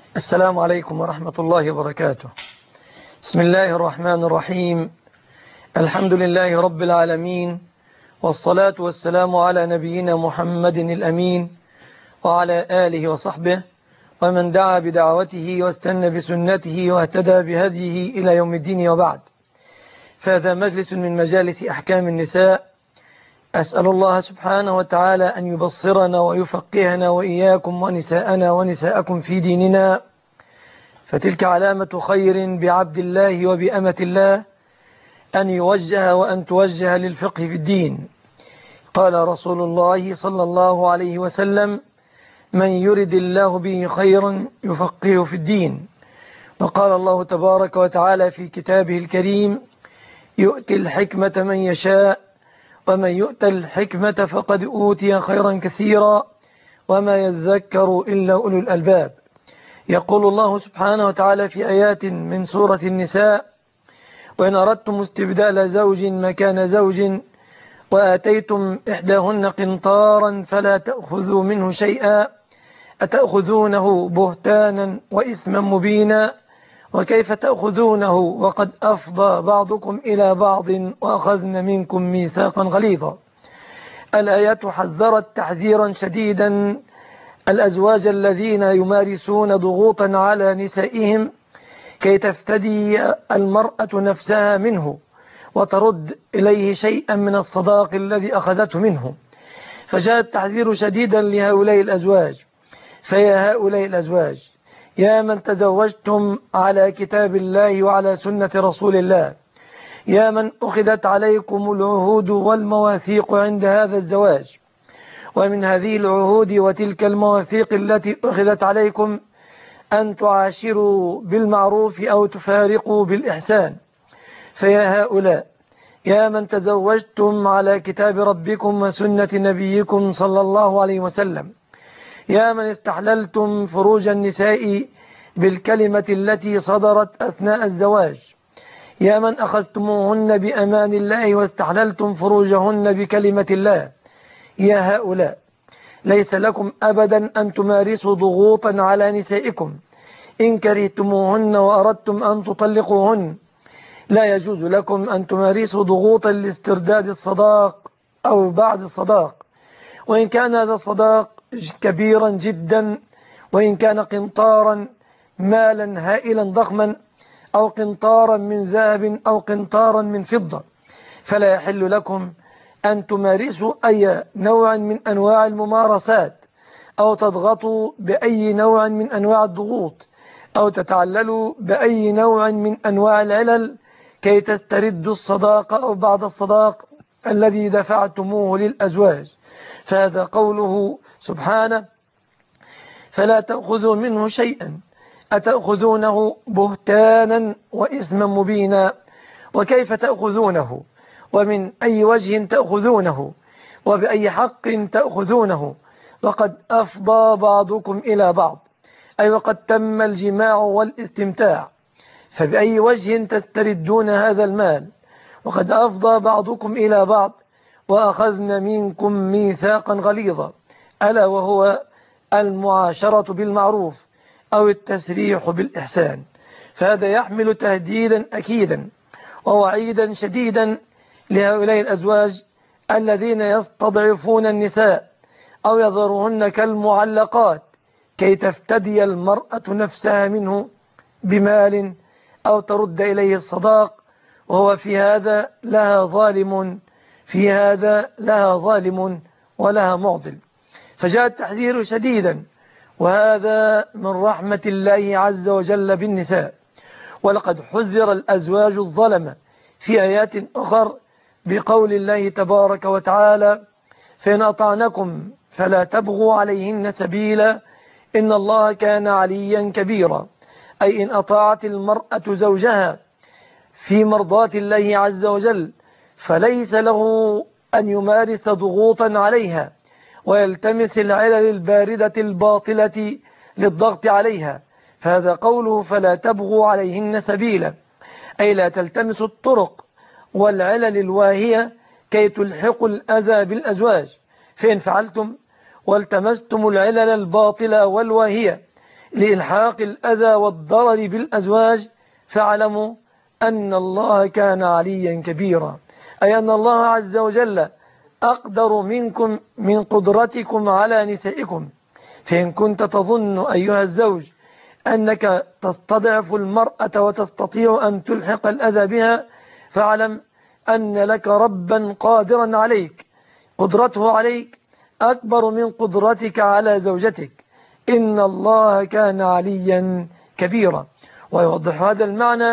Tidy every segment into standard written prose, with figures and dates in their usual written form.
السلام عليكم ورحمة الله وبركاته. بسم الله الرحمن الرحيم. الحمد لله رب العالمين، والصلاة والسلام على نبينا محمد الأمين وعلى آله وصحبه ومن دعا بدعوته واستنى بسنته واهتدى بهديه إلى يوم الدين، وبعد. فهذا مجلس من مجالس أحكام النساء. أسأل الله سبحانه وتعالى أن يبصرنا ويفقهنا وإياكم ونساءنا ونساءكم في ديننا، فتلك علامة خير بعبد الله وبأمة الله، أن يوجه وأن توجه للفقه في الدين. قال رسول الله صلى الله عليه وسلم: من يرد الله به خيرا يفقهه في الدين. وقال الله تبارك وتعالى في كتابه الكريم: يؤتي الحكمة من يشاء ومن يؤت الحكمة فقد أوتي خيرا كثيرا وما يذكر إلا أولو الألباب. يقول الله سبحانه وتعالى في آيات من سورة النساء: وإن أردتم استبدال زوج مكان زوج وآتيتم إحداهن قنطارا فلا تأخذوا منه شيئا أتأخذونه بهتانا وإثما مبينا وكيف تأخذونه وقد أفضى بعضكم إلى بعض وأخذن منكم ميثاقا غليظا. الآيات حذرت تحذيرا شديدا الأزواج الذين يمارسون ضغوطا على نسائهم كي تفتدي المرأة نفسها منه وترد إليه شيئا من الصداق الذي أخذته منه. فجاء التحذير شديدا لهؤلاء الأزواج. فيا هؤلاء الأزواج، يا من تزوجتم على كتاب الله وعلى سنة رسول الله، يا من أخذت عليكم العهود والمواثيق عند هذا الزواج، ومن هذه العهود وتلك المواثيق التي أخذت عليكم أن تعاشروا بالمعروف أو تفارقوا بالإحسان. فيا هؤلاء، يا من تزوجتم على كتاب ربكم وسنة نبيكم صلى الله عليه وسلم، يا من استحللتم فروج النساء بالكلمة التي صدرت أثناء الزواج، يا من أخذتموهن بأمان الله واستحللتم فروجهن بكلمة الله، يا هؤلاء، ليس لكم أبدا أن تمارسوا ضغوطا على نسائكم إن كرهتموهن وأردتم أن تطلقوهن. لا يجوز لكم أن تمارسوا ضغوطا لاسترداد الصداق أو بعد الصداق، وإن كان هذا الصداق كبيرا جدا، وإن كان قنطارا مالا هائلا ضخما أو قنطارا من ذهب أو قنطارا من فضة، فلا يحل لكم أن تمارسوا أي نوع من أنواع الممارسات أو تضغطوا بأي نوع من أنواع الضغوط أو تتعللوا بأي نوع من أنواع العلل كي تستردوا الصداق أو بعد الصداق الذي دفعتموه للأزواج. فهذا قوله سبحانه: فلا تأخذوا منه شيئا أتأخذونه بهتانا وإثما مبينا وكيف تأخذونه ومن أي وجه تأخذونه وبأي حق تأخذونه وقد أفضى بعضكم إلى بعض، أي وقد تم الجماع والاستمتاع، فبأي وجه تستردون هذا المال وقد أفضى بعضكم إلى بعض وأخذن منكم ميثاقا غليظا، ألا وهو المعاشرة بالمعروف أو التسريح بالإحسان. فهذا يحمل تهديدا أكيدا ووعيدا شديدا لهؤلاء الأزواج الذين يستضعفون النساء أو يظهرهن كالمعلقات كي تفتدي المرأة نفسها منه بمال أو ترد إليه الصداق، وهو في هذا لها ظالم، في هذا لها ظالم ولها معضل. فجاء التحذير شديدا، وهذا من رحمة الله عز وجل بالنساء. ولقد حذر الأزواج الظلمة في آيات أخر بقول الله تبارك وتعالى: فإن أطعنكم فلا تبغوا عليهن سبيلا إن الله كان عليا كبيرا، أي إن أطاعت المرأة زوجها في مرضاة الله عز وجل فليس له أن يمارس ضغوطا عليها ويلتمس العلل الباردة الباطلة للضغط عليها. فهذا قوله فلا تبغوا عليهن سبيلا، أي لا تلتمسوا الطرق والعلل الواهية كي تلحقوا الأذى بالأزواج. فإن فعلتم والتمستم العلل الباطلة والواهية لإلحاق الأذى والضرر بالأزواج، فاعلموا أن الله كان عليا كبيرا، أي أن الله عز وجل أقدر منكم من قدرتكم على نسائكم. فإن كنت تظن أيها الزوج أنك تستضعف المرأة وتستطيع أن تلحق الأذى بها، فاعلم أن لك ربا قادرا عليك، قدرته عليك أكبر من قدرتك على زوجتك. إن الله كان عليا كبيرا. ويوضح هذا المعنى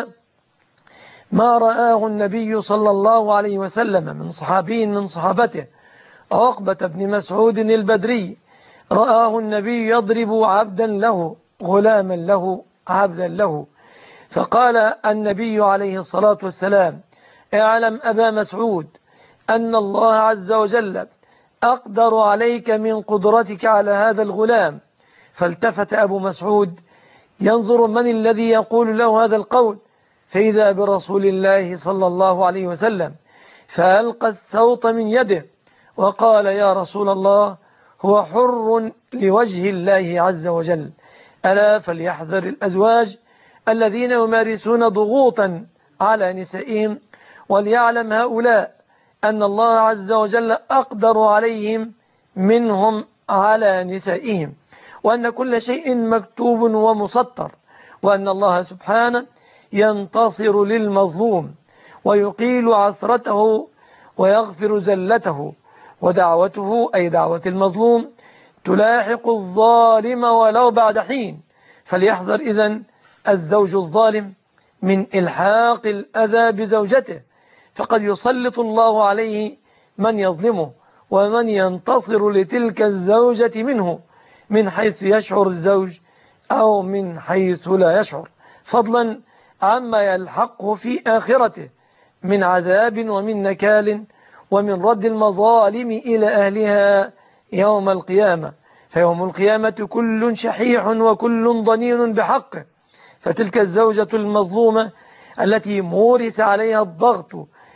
ما رآه النبي صلى الله عليه وسلم من صحابي من صحابته، عقبة بن مسعود البدري. رآه النبي يضرب عبدا له، غلاما له، عبدا له، فقال النبي عليه الصلاة والسلام: اعلم أبا مسعود أن الله عز وجل أقدر عليك من قدرتك على هذا الغلام. فالتفت أبو مسعود ينظر من الذي يقول له هذا القول، فإذا برسول الله صلى الله عليه وسلم، فألقى السوط من يده وقال: يا رسول الله، هو حر لوجه الله عز وجل. ألا فليحذر الأزواج الذين يمارسون ضغوطا على نسائهم، وليعلم هؤلاء أن الله عز وجل أقدر عليهم منهم على نسائهم، وأن كل شيء مكتوب ومسطر، وأن الله سبحانه ينتصر للمظلوم ويقيل عثرته ويغفر زلته، ودعوته أي دعوة المظلوم تلاحق الظالم ولو بعد حين. فليحذر إذن الزوج الظالم من إلحاق الأذى بزوجته، فقد يسلط الله عليه من يظلمه ومن ينتصر لتلك الزوجة منه، من حيث يشعر الزوج أو من حيث لا يشعر، فضلا عما يلحقه في آخرته من عذاب ومن نكال ومن رد المظالم إلى أهلها يوم القيامة. فيوم القيامة كل شحيح وكل ضنين بحقه. فتلك الزوجة المظلومة التي مورس عليها الضغط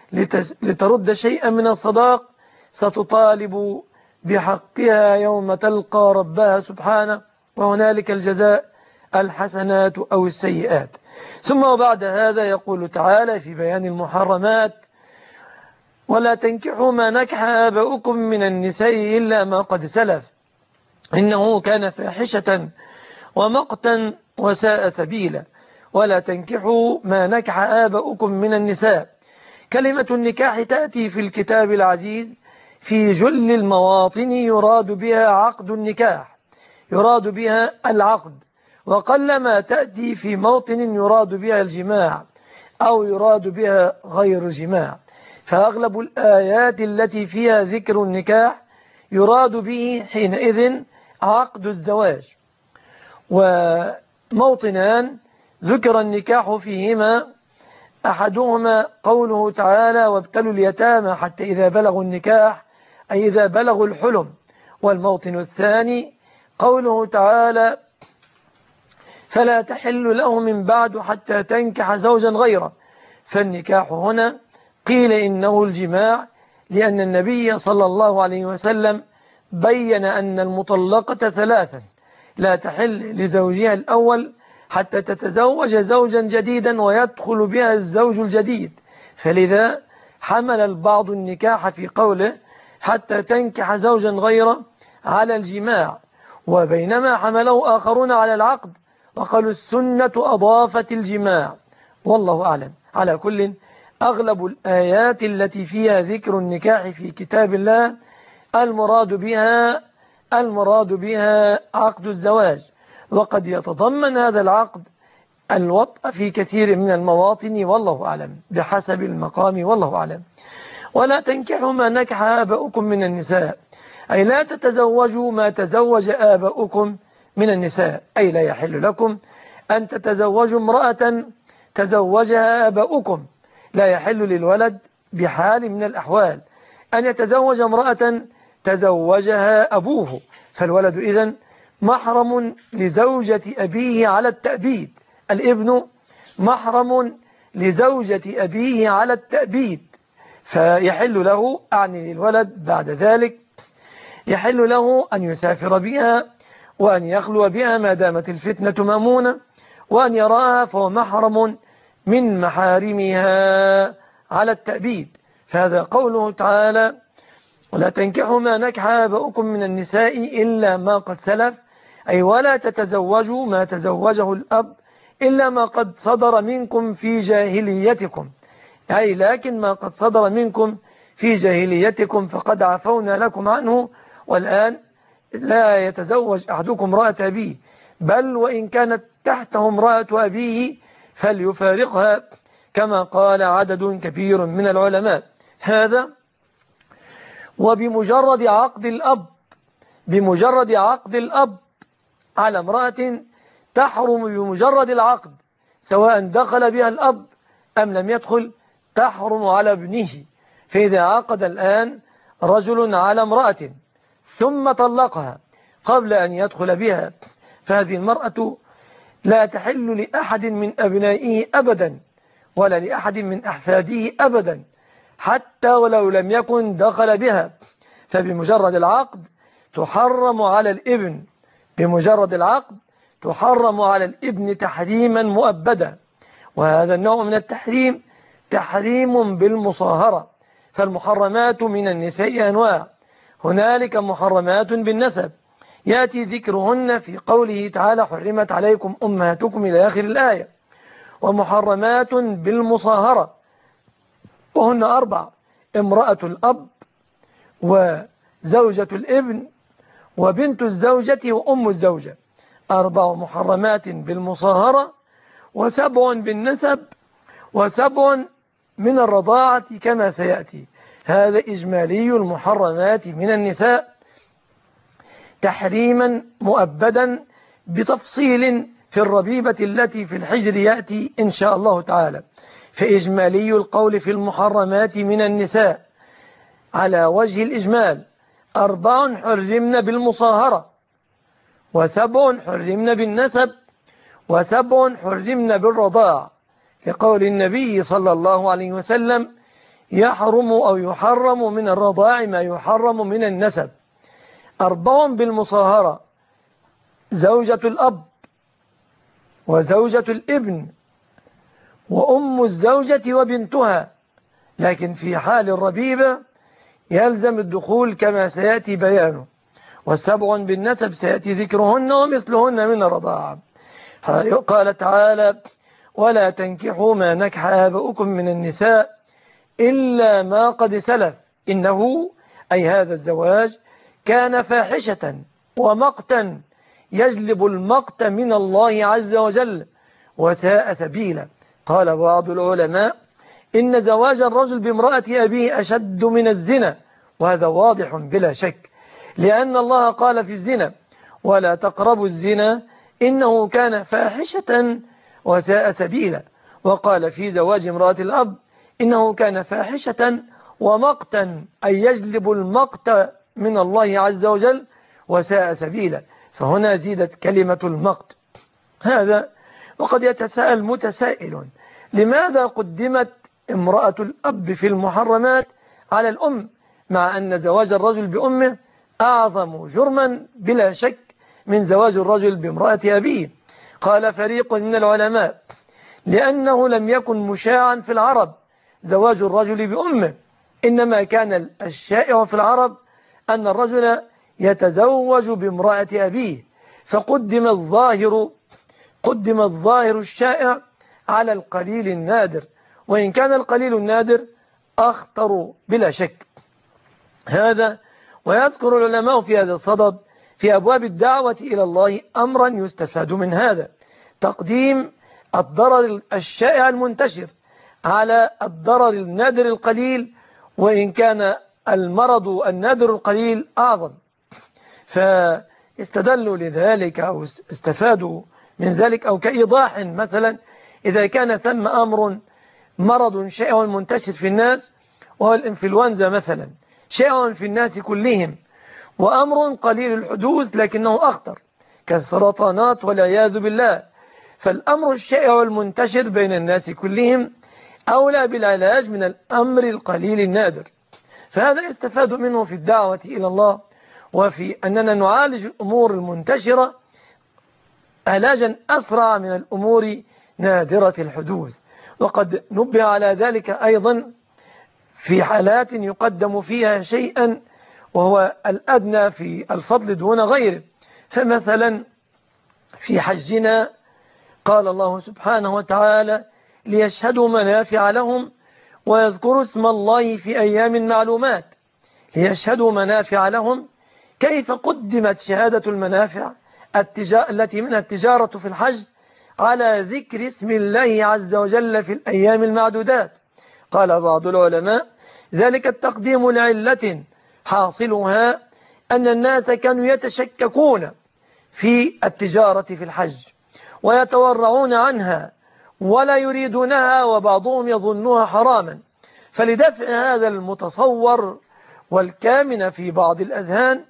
لترد شيئا من الصداق ستطالب بحقها يوم تلقى ربها سبحانه، وهنالك الجزاء الحسنات أو السيئات. ثم وبعد هذا يقول تعالى في بيان المحرمات: ولا تنكحوا ما نكح آباؤكم من النساء إلا ما قد سلف إنه كان فاحشة ومقتا وساء سبيلا. ولا تنكحوا ما نكح آباؤكم من النساء. كلمة النكاح تأتي في الكتاب العزيز في جل المواطن يراد بها عقد النكاح، يراد بها العقد، وقلما تأتي في موطن يراد بها الجماع أو يراد بها غير جماع. فأغلب الآيات التي فيها ذكر النكاح يراد به حينئذ عقد الزواج. وموطنان ذكر النكاح فيهما، أحدهما قوله تعالى: وابتلوا اليتامى حتى إذا بلغوا النكاح، أي إذا بلغوا الحلم. والموطن الثاني قوله تعالى: فلا تحل له من بعد حتى تنكح زوجا غيره. فالنكاح هنا قيل إنه الجماع، لأن النبي صلى الله عليه وسلم بين أن المطلقة ثلاثا: لا تحل لزوجها الأول حتى تتزوج زوجا جديدا ويدخل بها الزوج الجديد. فلذا حمل البعض النكاح في قوله حتى تنكح زوجا غيره على الجماع، وبينما حمله آخرون على العقد وقالوا السنة أضافت الجماع، والله أعلم. على كل، أغلب الآيات التي فيها ذكر النكاح في كتاب الله المراد بها عقد الزواج، وقد يتضمن هذا العقد الوطء في كثير من المواطن، والله أعلم، بحسب المقام، والله أعلم. ولا تنكحوا ما نكح آباؤكم من النساء، أي لا تتزوجوا ما تزوج آباؤكم من النساء، أي لا يحل لكم أن تتزوجوا امرأة تزوجها آباؤكم. لا يحل للولد بحال من الأحوال أن يتزوج امرأة تزوجها أبوه، فالولد إذن محرم لزوجة أبيه على التأبيد، الابن محرم لزوجة أبيه على التأبيد، فيحل له، أعني للولد بعد ذلك، يحل له أن يسافر بها وأن يخلو بها ما دامت الفتنة مأمونة، وأن يراها فهو محرم من محارمها على التأبيد. فهذا قوله تعالى: ولا تنكحوا ما نكح آباؤكم من النساء إلا ما قد سلف، أي ولا تتزوجوا ما تزوجه الأب إلا ما قد صدر منكم في جاهليتكم، أي لكن ما قد صدر منكم في جاهليتكم فقد عفونا لكم عنه. والآن لا يتزوج أحدكم امرأة أبيه، بل وإن كانت تحته امرأة أبيه فليفارقها، كما قال عدد كبير من العلماء. هذا وبمجرد عقد الأب على امرأة تحرم بمجرد العقد، سواء دخل بها الأب أم لم يدخل، تحرم على ابنه. فإذا عقد الآن رجل على امرأة ثم طلقها قبل أن يدخل بها، فهذه المرأة لا تحل لأحد من أبنائه أبدا، ولا لأحد من أحفاده أبدا، حتى ولو لم يكن دخل بها. فبمجرد العقد تحرم على الابن، بمجرد العقد تحرم على الابن تحريما مؤبدا. وهذا النوع من التحريم تحريم بالمصاهرة. فالمحرمات من النساء أنواع، هنالك محرمات بالنسب يأتي ذكرهن في قوله تعالى: حرمت عليكم أمهاتكم إلى آخر الآية. ومحرمات بالمصاهرة وهن 4: امرأة الأب، وزوجة الابن، وبنت الزوجة، وأم الزوجة. 4 محرمات بالمصاهرة، و7 بالنسب، و7 من الرضاعة كما سيأتي. هذا إجمالي المحرمات من النساء تحريما مؤبدا بتفصيل في الربيبة التي في الحجر يأتي إن شاء الله تعالى. فإجمالي القول في المحرمات من النساء على وجه الإجمال: 4 حرمن بالمصاهرة، و7 حرمن بالنسب، و7 حرمن بالرضاع، لقول النبي صلى الله عليه وسلم: يحرم أو يحرم من الرضاع ما يحرم من النسب. 4 بالمصاهرة: زوجة الأب، وزوجة الابن، وأم الزوجة وبنتها، لكن في حال الربيبة يلزم الدخول كما سيأتي بيانه. و7 بالنسب سيأتي ذكرهن ومثلهن من الرضاعة. قال تعالى: ولا تنكحوا ما نكح آباؤكم من النساء إلا ما قد سلف، إنه أي هذا الزواج كان فاحشة ومقتا يجلب المقت من الله عز وجل وساء سبيلا. قال بعض العلماء: إن زواج الرجل بامرأة أبيه أشد من الزنا، وهذا واضح بلا شك، لأن الله قال في الزنا: ولا تقربوا الزنا إنه كان فاحشة وساء سبيلا. وقال في زواج امرأة الأب: إنه كان فاحشة ومقتا، أي يجلب المقت من الله عز وجل وساء سبيلا. فهنا زيدت كلمة المقت. هذا وقد يتساءل متسائل: لماذا قدمت امرأة الأب في المحرمات على الأم، مع أن زواج الرجل بأمه أعظم جرما بلا شك من زواج الرجل بامرأة أبيه؟ قال فريق من العلماء: لأنه لم يكن مشاعا في العرب زواج الرجل بأمه، إنما كان الشائع في العرب أن الرجل يتزوج بامرأة أبيه، فقدم الظاهر الشائع على القليل النادر، وإن كان القليل النادر أخطر بلا شك. هذا ويذكر العلماء في هذا الصدد في أبواب الدعوة إلى الله أمرا يستفاد من هذا: تقديم الضرر الشائع المنتشر على الضرر النادر القليل، وإن كان المرض النادر القليل أعظم. فاستدلوا لذلك أو استفادوا من ذلك، أو كإيضاح مثلا: إذا كان ثم مرض شائع منتشر في الناس، وهو الإنفلونزا مثلا، شائع في الناس كلهم، وأمر قليل الحدوث لكنه أخطر كالسرطانات والعياذ بالله، فالأمر الشائع المنتشر بين الناس كلهم أولى بالعلاج من الأمر القليل النادر. فهذا يستفاد منه في الدعوة إلى الله، وفي أننا نعالج الأمور المنتشرة علاجا أسرع من الأمور نادرة الحدوث. وقد نبه على ذلك أيضا في حالات يقدم فيها شيئا وهو الأدنى في الفضل دون غيره. فمثلا في حجنا قال الله سبحانه وتعالى ليشهدوا منافع لهم ويذكروا اسم الله في أيام معلومات. ليشهدوا منافع لهم، كيف قدمت شهادة المنافع التي من التجارة في الحج على ذكر اسم الله عز وجل في الأيام المعدودات؟ قال بعض العلماء ذلك التقديم لعلة حاصلها أن الناس كانوا يتشككون في التجارة في الحج ويتورعون عنها ولا يريدونها، وبعضهم يظنها حراما. فلدفع هذا المتصور والكامن في بعض الأذهان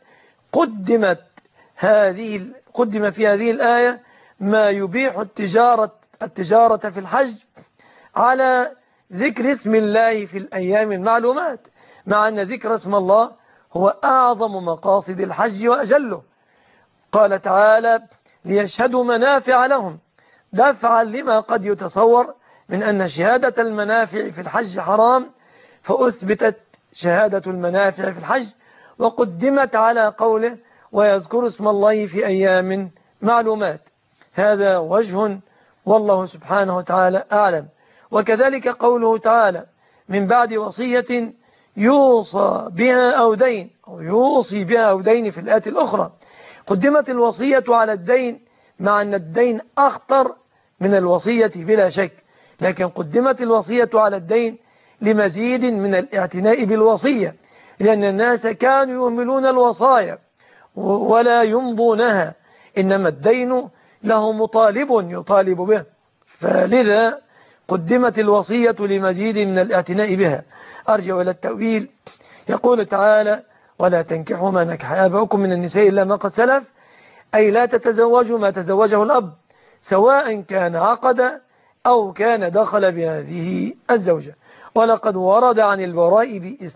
قدم في هذه الآية ما يبيح التجارة في الحج على ذكر اسم الله في الأيام المعلومات، مع أن ذكر اسم الله هو أعظم مقاصد الحج وأجله. قال تعالى ليشهدوا منافع لهم، دفعا لما قد يتصور من أن شهادة المنافع في الحج حرام، فأثبتت شهادة المنافع في الحج وقدمت على قوله ويذكر اسم الله في أيام معلومات. هذا وجه والله سبحانه وتعالى أعلم. وكذلك قوله تعالى من بعد وصية يوصى بها أو دين، أو يوصي بها أو دين في الآية الأخرى. قدمت الوصية على الدين مع أن الدين أخطر من الوصية بلا شك، لكن قدمت الوصية على الدين لمزيد من الاعتناء بالوصية، لأن الناس كانوا يهملون الوصايا ولا يمضونها، إنما الدين له مطالب يطالب به، فلذا قدمت الوصية لمزيد من الاعتناء بها. أرجع إلى التأويل. يقول تعالى ولا تنكحوا ما نكح آباؤكم من النساء إلا ما قد سلف، أي لا تتزوجوا ما تزوجه الأب، سواء كان عقد أو كان دخل بهذه الزوجة. ولقد ورد عن البراء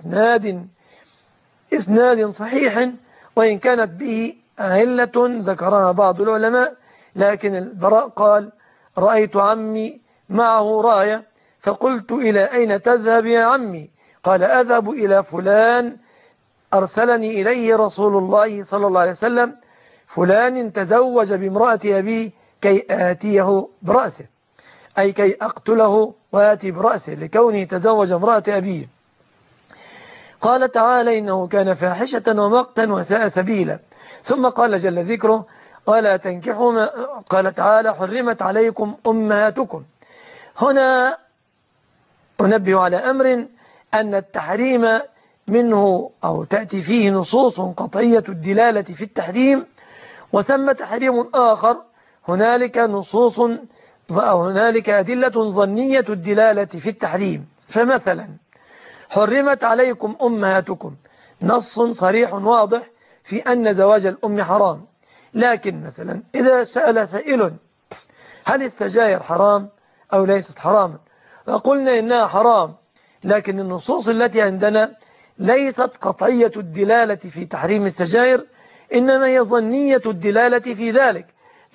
بإسناد صحيح، وإن كانت به علة ذكرها بعض العلماء، لكن البراء قال رأيت عمي معه راية فقلت إلى أين تذهب يا عمي؟ قال أذهب إلى فلان أرسلني إليه رسول الله صلى الله عليه وسلم، فلان تزوج بامرأة أبيه كي آتيه برأسه، أي كي أقتله وآتي برأسه لكونه تزوج امرأة أبيه. قال تعالى إنه كان فاحشة ومقتا وساء سبيلا. ثم قال جل ذكره ولا تنكحوا قال تعالى حرمت عليكم أمهاتكم. هنا أنبه على أمر أن التحريم منه أو تأتي فيه نصوص قطعية الدلالة في التحريم، وثم تحريم آخر هنالك نصوص أو هنالك أدلة ظنية الدلالة في التحريم. فمثلا حرمت عليكم أمهاتكم، نص صريح واضح في أن زواج الأم حرام، لكن مثلا إذا سأل سائل هل السجاير حرام أو ليست حراما، وقلنا إنها حرام، لكن النصوص التي عندنا ليست قطعية الدلالة في تحريم السجاير، إنما هي ظنية الدلالة في ذلك.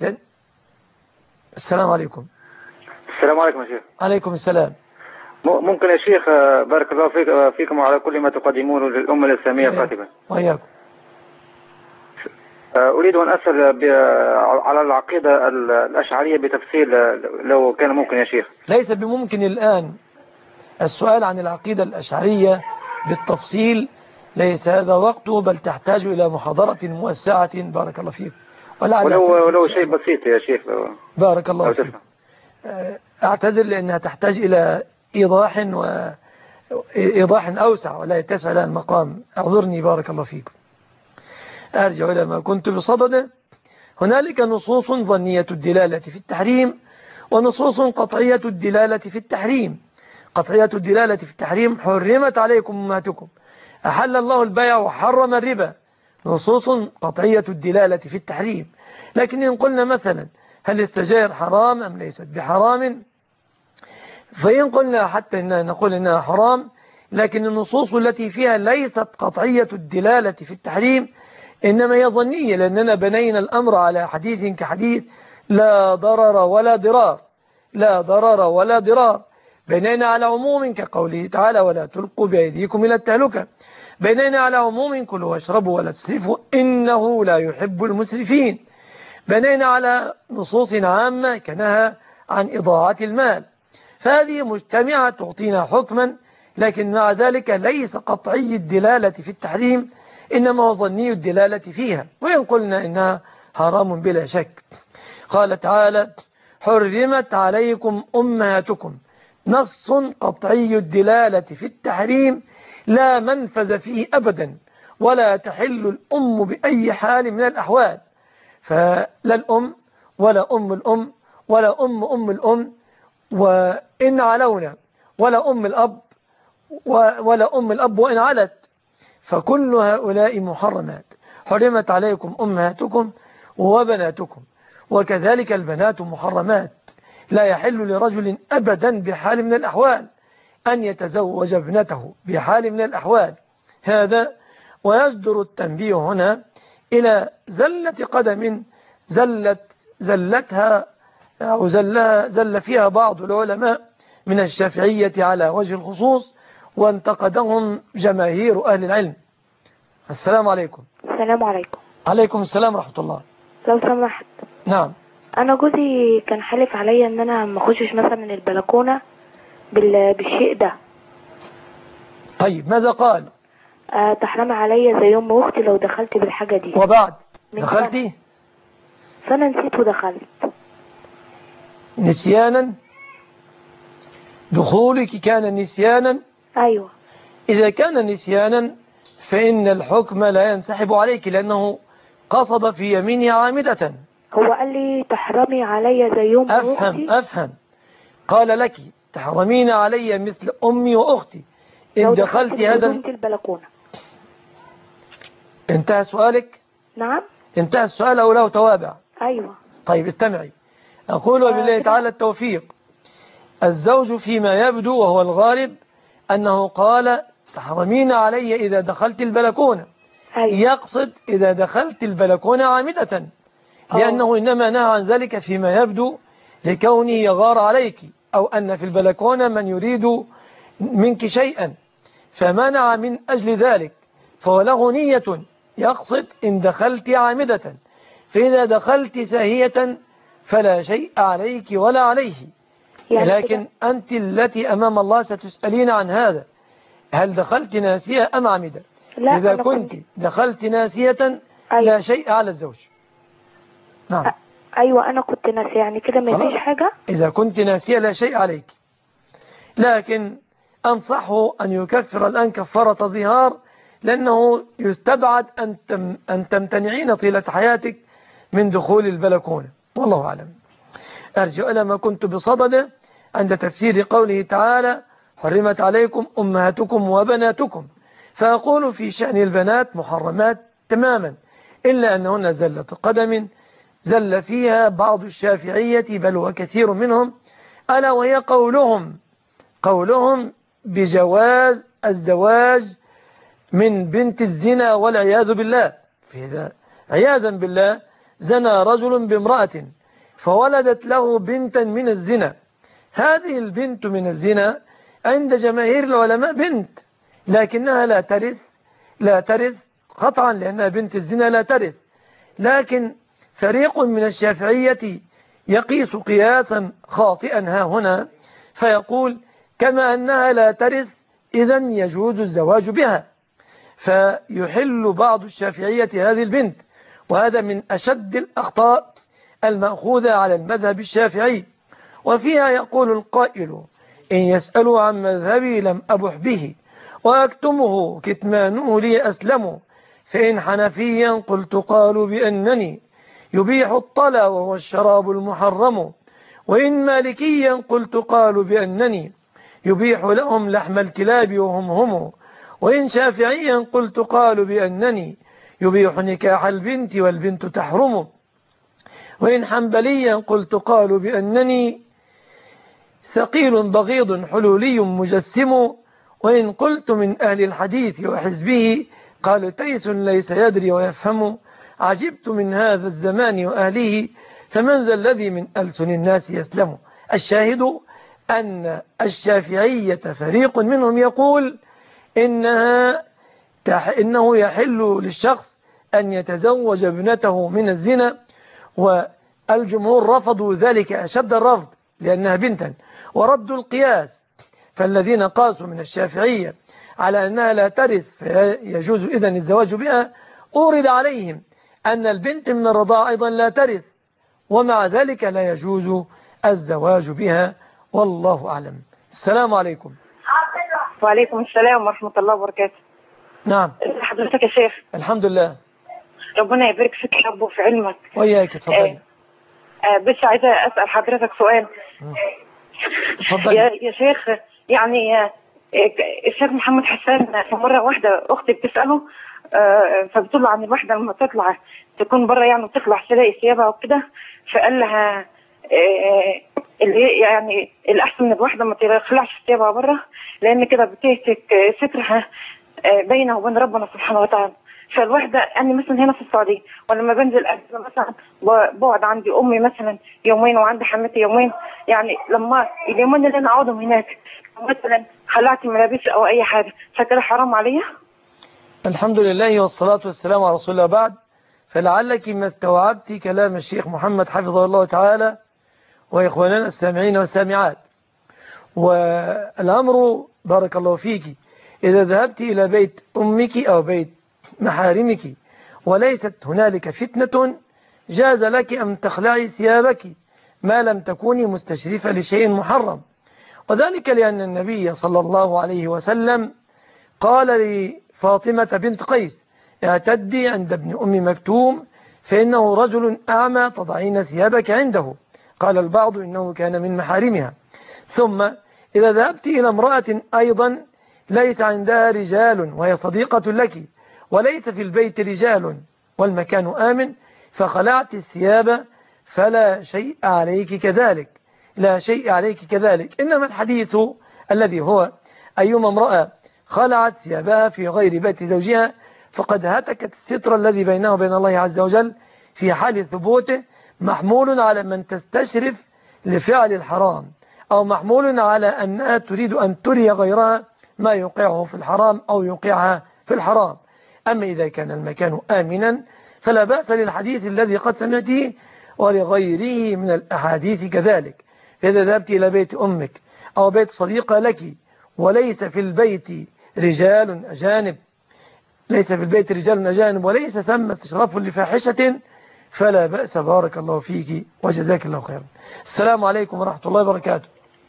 السلام عليكم. السلام عليكم يا شيخ. عليكم السلام. ممكن يا شيخ بارك الله فيكم وعلى كل ما تقدمونه للأمة الإسلامية قاتبا. وإياكم. أريد أن أسأل على العقيدة الأشعرية بتفصيل لو كان ممكن يا شيخ. ليس بممكن الآن السؤال عن العقيدة الأشعرية بالتفصيل، ليس هذا وقته، بل تحتاج إلى محاضرة موسعة. بارك الله فيك. ولو شيء بسيط يا شيخ. بارك الله فيك. أعتذر لأنها تحتاج إلى إيضاح أوسع ولا يتسع لها المقام، أعذرني. بارك الله فيك. أرجع إلى ما كنت بصدده. هنالك نصوص ظنية الدلالة في التحريم ونصوص قطعية الدلالة في التحريم. قطعية الدلالة في التحريم حرمت عليكم أمهاتكم، أحل الله البيع وحرم الربا، نصوص قطعية الدلالة في التحريم. لكن إن قلنا مثلا هل السجاير حرام أم ليست بحرام، فإن قلنا حتى إننا نقول إنها حرام، لكن النصوص التي فيها ليست قطعية الدلالة في التحريم إنما هي ظنية، لأننا بنينا الأمر على حديث كحديث لا ضرر ولا ضرار، لا ضرر ولا ضرار. بنينا على عموم كقوله تعالى ولا تلقوا بأيديكم إلى التهلكة. بنينا على عموم كلوا واشربوا ولا تسرفوا إنه لا يحب المسرفين. بنينا على نصوص عامة كنهى عن إضاعة المال. فهذه مجتمعة تعطينا حكما، لكن مع ذلك ليس قطعي الدلالة في التحريم، إنما هو ظني الدلالة فيها، وإن قلنا إنها حرام بلا شك. قال تعالى حرمت عليكم أمهاتكم، نص قطعي الدلالة في التحريم لا منفذ فيه أبدا، ولا تحل الأم بأي حال من الأحوال. فلا الأم ولا أم الأم ولا أم الأم، وإن علونا، ولا أم الأب ولا أم الأب وإن علت، فكل هؤلاء محرمات. حرمت عليكم أمهاتكم وبناتكم، وكذلك البنات محرمات. لا يحل لرجل أبدا بحال من الأحوال أن يتزوج ابنته بحال من الأحوال. هذا ويصدر التنبيه هنا إلى زلة قدم زلتها أو زل فيها بعض العلماء من الشافعية على وجه الخصوص، وانتقدهم جماهير أهل العلم. السلام عليكم. السلام عليكم. عليكم السلام ورحمة الله. لو سمحت. نعم. أنا جوزي كان حالف عليا إن أنا ما أخشش مثلا من البلكونة بالشيء ده. طيب ماذا قال؟ تحرم عليا زي أم أختي لو دخلت بالحاجة دي. وبعد دخلتي؟ فأنا نسيت ودخلت. نسيانا؟ دخولك كان نسيانا؟ أيوة. إذا كان نسيانا فإن الحكم لا ينسحب عليك، لأنه قصد في يمينه عامدة. هو قال لي تحرمي عليا زي أم أختي. أفهم. قال لك تحرمين علي مثل أمي وأختي إن دخلت هذا البلكونة. انتهى سؤالك؟ نعم. انتهى السؤال أو له توابع؟ أيوة. طيب استمعي، أقول وبالله تعالى التوفيق. الزوج فيما يبدو وهو الغالب أنه قال تحرمين علي إذا دخلت البلكونة. أيوة. يقصد إذا دخلت البلكونة عامدة، لأنه إنما نهى عن ذلك فيما يبدو لكونه يغار عليك، أو أن في البلكونة من يريد منك شيئا فمنع من أجل ذلك، فهو له نية يقصد إن دخلت عامدة. فإذا دخلت ساهية فلا شيء عليك ولا عليه، لكن أنت التي أمام الله ستسألين عن هذا، هل دخلت ناسية أم عامدة؟ إذا كنت دخلت ناسية لا شيء على الزوج. نعم. أيوة أنا كنت ناسية، يعني كده ما فيش حاجة. إذا كنت ناسية لا شيء عليك، لكن أنصحه أن يكفر الآن كفارة ظهار، لأنه يستبعد أن تمتنعين طيلة حياتك من دخول البلكونة، والله أعلم. أرجع إلى ما كنت بصدده عند تفسير قوله تعالى حرمت عليكم أمهاتكم وبناتكم، فأقول في شأن البنات محرمات تماما، إلا أنهن زلة قدم زل فيها بعض الشافعية بل وكثير منهم، ألا وهي قولهم بجواز الزواج من بنت الزنا والعياذ بالله. فإذا عياذا بالله زنى رجل بامرأة فولدت له بنتا من الزنا، هذه البنت من الزنا عند جماهير العلماء بنت، لكنها لا ترث قطعا، لأنها بنت الزنا لا ترث. لكن فريق من الشافعية يقيس قياسا خاطئا ها هنا، فيقول كما أنها لا ترث إذن يجوز الزواج بها، فيحل بعض الشافعية هذه البنت، وهذا من أشد الأخطاء المأخوذة على المذهب الشافعي. وفيها يقول القائل إن يسألوا عن مذهبي لم أبح به وأكتمه كتمانه لي أسلم، فإن حنفيا قلت قالوا بأنني يبيح الطلا وهو الشراب المحرم، وإن مالكيا قلت قالوا بأنني يبيح لهم لحم الكلاب وهم، وإن شافعيا قلت قالوا بأنني يبيح نكاح البنت والبنت تحرم، وإن حنبليا قلت قالوا بأنني ثقيل بغيض حلولي مجسم، وإن قلت من أهل الحديث وحزبه قال تيس ليس يدري ويفهم، عجبت من هذا الزمان وأهله، فمن ذا الذي من ألسن الناس يسلم. الشاهد أن الشافعية فريق منهم يقول إنه يحل للشخص أن يتزوج ابنته من الزنا، والجمهور رفضوا ذلك أشد الرفض لأنها بنتا، وردوا القياس، فالذين قاسوا من الشافعية على أنها لا ترث فيجوز إذن الزواج بها، أورد عليهم أن البنت من الرضاعة أيضا لا ترث، ومع ذلك لا يجوز الزواج بها، والله أعلم. السلام عليكم. وعليكم السلام ورحمة الله وبركاته. نعم. حضرتك يا شيخ؟ الحمد لله. ربنا يبارك فيك يا رب وفي علمك. وإياك. تفضل. بس عايزة أسأل حضرتك سؤال. تفضل. يا شيخ، يعني الشيخ محمد حسان في مرة واحدة أختي بتسأله، فبتقول له عن الواحدة لما تطلع تكون بره، يعني تطلع تلاقي ثيابها وكده، فقال لها اللي يعني الأحسن من الواحدة ما تخلعش ثيابها بره، لأن كده بتهتك سترها بينه وبين ربنا سبحانه وتعالى. فالواحدة أنا مثلا هنا في السعودية، ولما بنزل مثلا بقعد عندي أمي مثلا يومين وعندي حماتي يومين، يعني لما اليومين اللي أنا أقعدهم هناك مثلا خلعت ملابسي أو أي حاجة، فكده حرام عليا؟ الحمد لله والصلاة والسلام على رسول الله. بعد، فلعلك ما استوعبت كلام الشيخ محمد حفظه الله تعالى وإخواننا السامعين والسامعات. والأمر بارك الله فيك، إذا ذهبت إلى بيت أمك أو بيت محارمك وليست هنالك فتنة، جاز لك أن تخلعي ثيابك ما لم تكوني مستشرفة لشيء محرم، وذلك لأن النبي صلى الله عليه وسلم قال لفاطمة بنت قيس: اعتدي عند ابن أم مكتوم فإنه رجل أعمى تضعين ثيابك عنده. قال البعض إنه كان من محارمها. ثم إذا ذهبت إلى امرأة أيضا ليس عندها رجال وهي صديقة لك وليس في البيت رجال والمكان آمن، فخلعت الثياب فلا شيء عليك كذلك، لا شيء عليك كذلك. إنما الحديث الذي هو أيما امرأة خلعت ثيابها في غير بيت زوجها فقد هتكت الستر الذي بينه وبين الله عز وجل في حال ثبوته، محمول على من تستشرف لفعل الحرام، أو محمول على أنها تريد أن تري غيرها ما يوقعه في الحرام أو يوقعها في الحرام. أما إذا كان المكان آمنا فلا بأس للحديث الذي قد سمعته ولغيره من الأحاديث كذلك. فإذا ذهبت إلى بيت أمك أو بيت صديقة لك وليس في البيت رجال أجانب، وليس ثم استشراف لفاحشة، فلا بأس. بارك الله فيك وجزاك الله خيرا. السلام عليكم ورحمة الله وبركاته.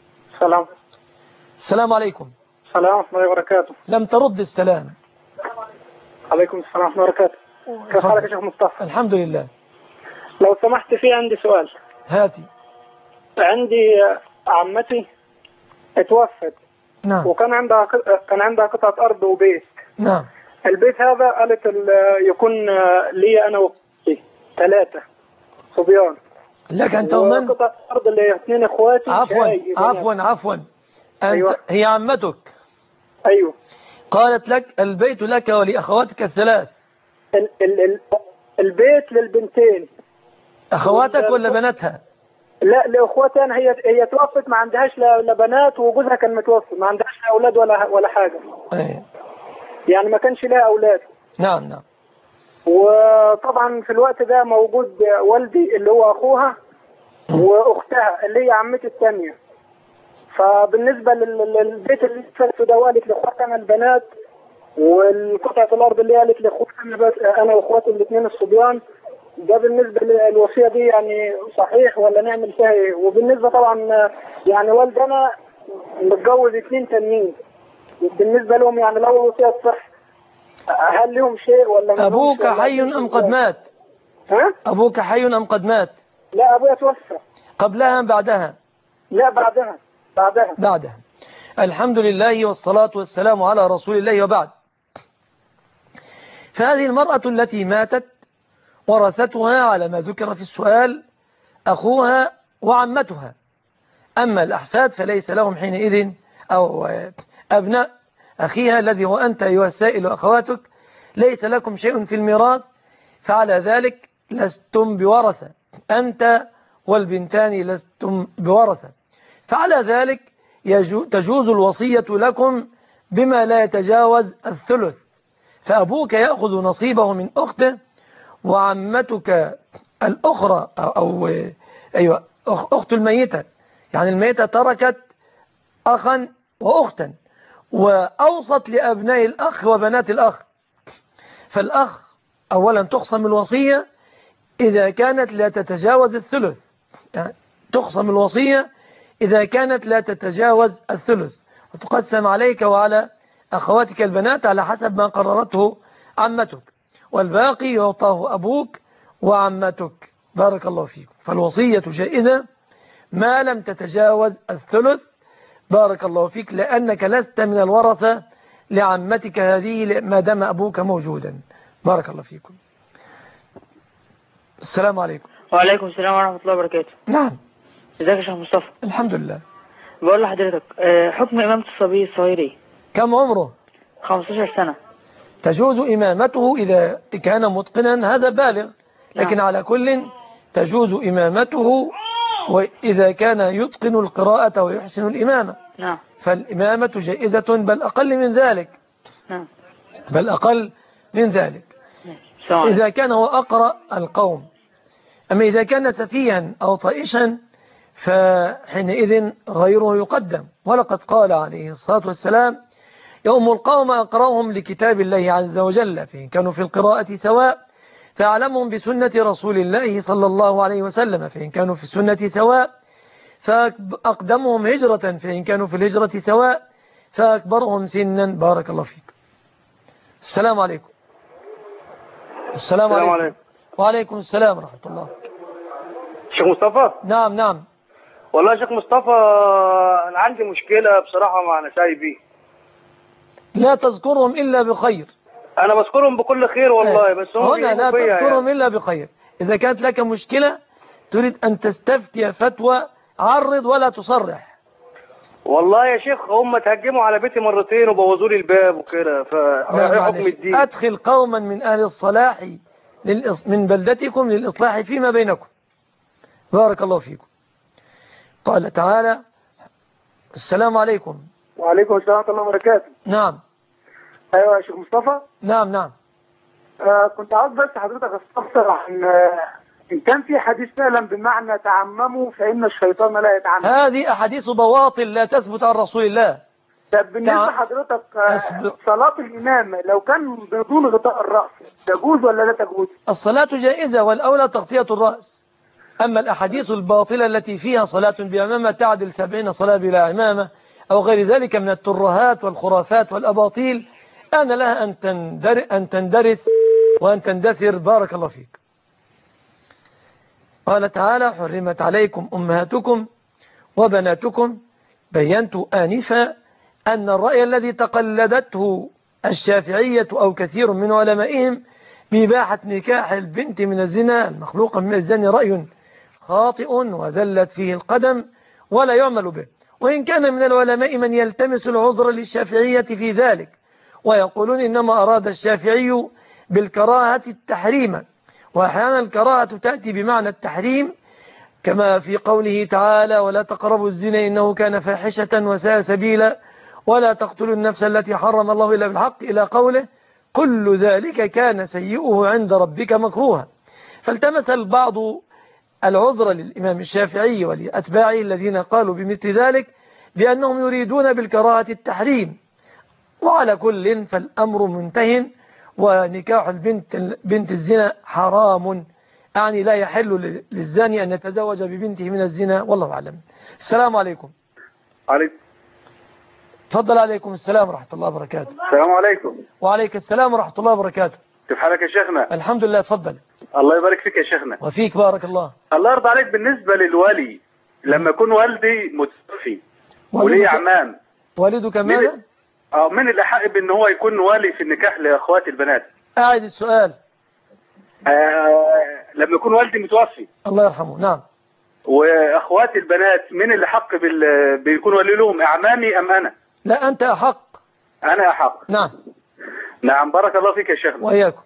السلام عليكم. السلام ورحمة الله وبركاته. لم ترد السلام. عليكم السلام ورحمة الله وبركاته. كيف حالك يا شيخ مصطفى؟ الحمد لله. لو سمحت، في عندي سؤال. هاتي. عندي عمتي اتوفت. نعم. وكان عندها قطعة أرض وبيت. نعم. البيت هذا قالت يكون لي أنا وأختي 3 صبيان. لك أنت ومن؟ وقطعة الأرض اللي 2 إخواتي. عفوا أيوة. هي عمتك. أيوه. قالت لك البيت لك ولأخواتك 3. البيت للبنتين. أخواتك ولا بناتها؟ لا، لاخواتي انا. هي توفت، ما عندهاش لا بنات، وجوزها كان متوفي، ما عندهاش لا اولاد ولا حاجه. أيه. يعني ما كانش لها اولاد. نعم. وطبعا في الوقت ده موجود والدي اللي هو اخوها واختها اللي هي عمتي الثانيه. فبالنسبه للبيت اللي اتفلت ده، قالت لاخواتي انا البنات، والقطعه الارض اللي قالت لاخواتي انا واخواتي الاثنين الصبيان. ده بالنسبة للوصية دي يعني صحيح ولا نعمل فيها ايه؟ وبالنسبة طبعا يعني والدنا متجوز 2 تانيين، بالنسبة لهم يعني لو الوصية صح، هل لهم شيء ولا ما؟ أبوك حي أم قد مات؟ ها؟ أبوك حي أم قد مات؟ لا، أبويا توفى. قبلها أم بعدها؟ لا، بعدها. الحمد لله والصلاة والسلام على رسول الله. وبعد، فهذه المرأة التي ماتت ورثتها على ما ذكر في السؤال أخوها وعمتها. أما الأحفاد فليس لهم حينئذ، أو أبناء أخيها الذي هو أنت أيها السائل وأخواتك، ليس لكم شيء في الميراث فعلى ذلك لستم بورثة، أنت والبنتان لستم بورثة، فعلى ذلك تجوز الوصية لكم بما لا يتجاوز الثلث، فأبوك يأخذ نصيبه من أخته، وعمتك الأخرى أيوة أخت الميتة، يعني الميتة تركت أخا وأختا، وأوصت لأبناء الأخ وبنات الأخ، فالأخ أولا تقسم الوصية إذا كانت لا تتجاوز الثلث، يعني تقسم الوصية إذا كانت لا تتجاوز الثلث، وتقسم عليك وعلى أخواتك البنات على حسب ما قررته عمتك، والباقي يعطاه أبوك وعمتك. بارك الله فيكم. فالوصية جائزة ما لم تتجاوز الثلث. بارك الله فيك، لأنك لست من الورثة لعمتك هذه ما دام أبوك موجودا. بارك الله فيكم. السلام عليكم. وعليكم السلام ورحمة الله وبركاته. نعم. ازيك يا شيخ مصطفى؟ الحمد لله. بقول لحضرتك حكم إمامة الصبي الصغير ايه؟ كم عمره؟ 15 سنة. تجوز إمامته إذا كان متقنا، هذا بالغ، لكن نعم. على كل تجوز إمامته وإذا كان يتقن القراءة ويحسن الإمامة. نعم. فالإمامة جائزة، بل أقل من ذلك. نعم. بل أقل من ذلك نعم. إذا كان هو أقرأ القوم. أما إذا كان سفيها أو طائشا فحينئذ غيره يقدم، ولقد قال عليه الصلاة والسلام: يؤم القوم أقرأهم لكتاب الله عز وجل، فإن كانوا في القراءة سواء فأعلمهم بسنة رسول الله صلى الله عليه وسلم، فإن كانوا في السنة سواء فأقدمهم هجرة، فإن كانوا في الهجرة سواء فأكبرهم سنا. بارك الله فيك. السلام عليكم. السلام عليكم. وعليكم السلام ورحمة الله. شيخ مصطفى؟ نعم نعم. والله يا شيخ مصطفى أنا عندي مشكلة بصراحة مع نسايبي. لا تذكرهم إلا بخير. أنا بذكرهم بكل خير والله، بس هم هنا لا تذكرهم إلا بخير. إذا كانت لك مشكلة تريد أن تستفتي فتوى عرض ولا تصرح. والله يا شيخ هم تهجموا على بيتي مرتين وبوظوا لي الباب وكده، فحكم الدين. أدخل قوما من أهل الصلاح من بلدتكم للإصلاح فيما بينكم. بارك الله فيكم. قال تعالى: السلام عليكم. وعليكم السلام ورحمة الله وبركاته. نعم. أيوة يا شيخ مصطفى. نعم نعم. كنت عاوز بس حضرتك استفسر عن إن كان في حديث فعلا بمعنى تعمموا فإن الشيطان لا يتعمم. هذه أحاديث بواطل لا تثبت عن رسول الله. طب بالنسبة لحضرتك صلاة الإمام لو كان بدون غطاء الرأس تجوز ولا لا تجوز؟ الصلاة جائزة والأولى تغطية الرأس. أما الأحاديث الباطلة التي فيها صلاة بعمامة تعدل 70 صلاة بلا عمامة أو غير ذلك من الترهات والخرافات والأباطيل أنا لها أن تندرس وأن تندثر. بارك الله فيك. قال تعالى: حرمت عليكم أمهاتكم وبناتكم. بينت آنفا أن الرأي الذي تقلدته الشافعية أو كثير من علمائهم بإباحة نكاح البنت من الزنا المخلوقة من الزنا رأي خاطئ وزلت فيه القدم ولا يعمل به، وإن كان من العلماء من يلتمس العذر للشافعية في ذلك ويقولون إنما أراد الشافعي بالكراهة التحريم، وأحيانا الكراهة تأتي بمعنى التحريم كما في قوله تعالى: ولا تقربوا الزنا إنه كان فاحشة وساء سبيلا ولا تقتلوا النفس التي حرم الله إلا بالحق إلى قوله: كل ذلك كان سيئه عند ربك مكروها. فالتمس البعض العذر للإمام الشافعي ولأتباعه الذين قالوا بمثل ذلك بأنهم يريدون بالكراهة التحريم، وعلى كل فالأمر منتهٍ، ونكاح بنت الزنا حرام، يعني لا يحل للزاني أن يتزوج ببنته من الزنا، والله أعلم. السلام عليكم. عليكم. تفضل. عليكم السلام ورحمة الله وبركاته. السلام عليكم. وعليك السلام ورحمة الله وبركاته. كيف حالك يا شيخنا؟ الحمد لله. تفضل. الله يبارك فيك يا شيخنا. وفيك بارك الله. الله يرضى عليك. بالنسبة للولي لما يكون والدي متوفي ولي أعمام، والدك ماذا؟ من الأحق بأن هو يكون والي في النكاح لأخوات البنات؟ أعد السؤال. لما يكون والدي متوفي الله يرحمه. نعم. وأخوات البنات من اللي حق بيكون ولي لهم، أعمامي أم أنا؟ لا، أنت أحق. أنا أحق. نعم. نعم بارك الله فيك يا شيخ. وإياكم.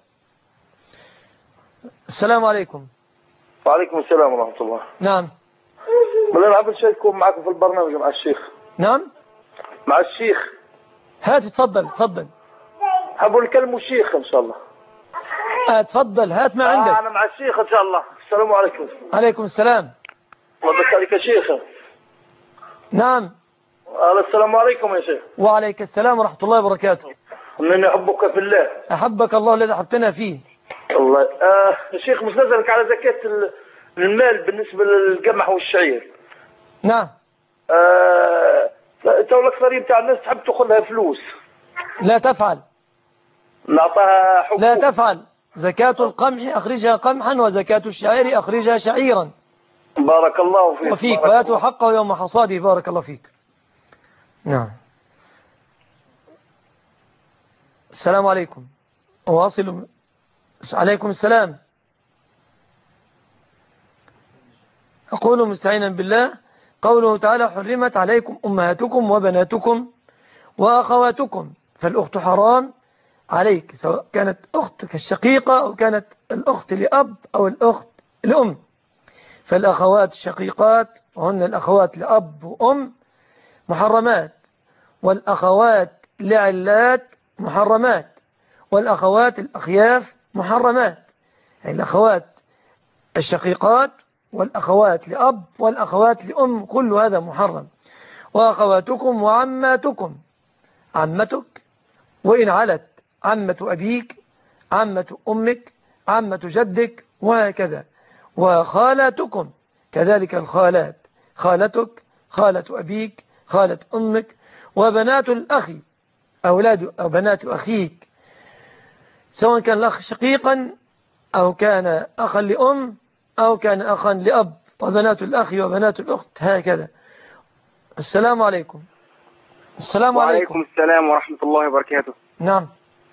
السلام عليكم. وعليكم السلام ورحمة الله. نعم. والله أنا شيء يكون معكم في البرنامج مع الشيخ. نعم. مع الشيخ. هات تفضل تفضل. حبوا نكلموا الشيخ إن شاء الله. تفضل هات ما عندك. أنا مع الشيخ إن شاء الله. السلام عليكم. عليكم السلام. الله يبارك عليك يا شيخ. نعم. السلام عليكم يا شيخ. وعليك السلام ورحمة الله وبركاته. إنني أحبك في الله. أحبك الله الذي أحبتنا فيه. الله. يا شيخ مش نزلك على زكاة المال بالنسبة للقمح والشعير. نعم. تو الأكثرية بتاع الناس تحب تاخذها فلوس. لا تفعل. نعطاها حقوق. لا تفعل. زكاة القمح أخرجها قمحا وزكاة الشعير أخرجها شعيرا. بارك الله فيك. وفيك وآتوا حقه يوم حصاده. بارك الله فيك. نعم. السلام عليكم. أواصل. عليكم السلام. أقول مستعينا بالله قوله تعالى حرمت عليكم أمهاتكم وبناتكم وأخواتكم. فالأخت حرام عليك سواء كانت أختك الشقيقة أو كانت الأخت لأب أو الأخت لأم. فالأخوات الشقيقات وهن الأخوات لأب وأم محرمات، والأخوات لعلات محرمات، والأخوات الأخياف محرمات. يعني الأخوات الشقيقات والأخوات لأب والأخوات لأم كل هذا محرم. وأخواتكم وعماتكم، عمتك وإن علت عمة أبيك، عمة أمك، عمة جدك وهكذا. وخالاتكم كذلك الخالات، خالتك، خالة أبيك، خالة أمك. وبنات الأخ، أولاد أو بنات أخيك، سواء كان الأخ شقيقا أو كان أخا لأم أو كان أخا لأب. وبنات الأخ وبنات الأخت هكذا. السلام عليكم. السلام عليكم. وعليكم السلام ورحمة الله وبركاته. نعم.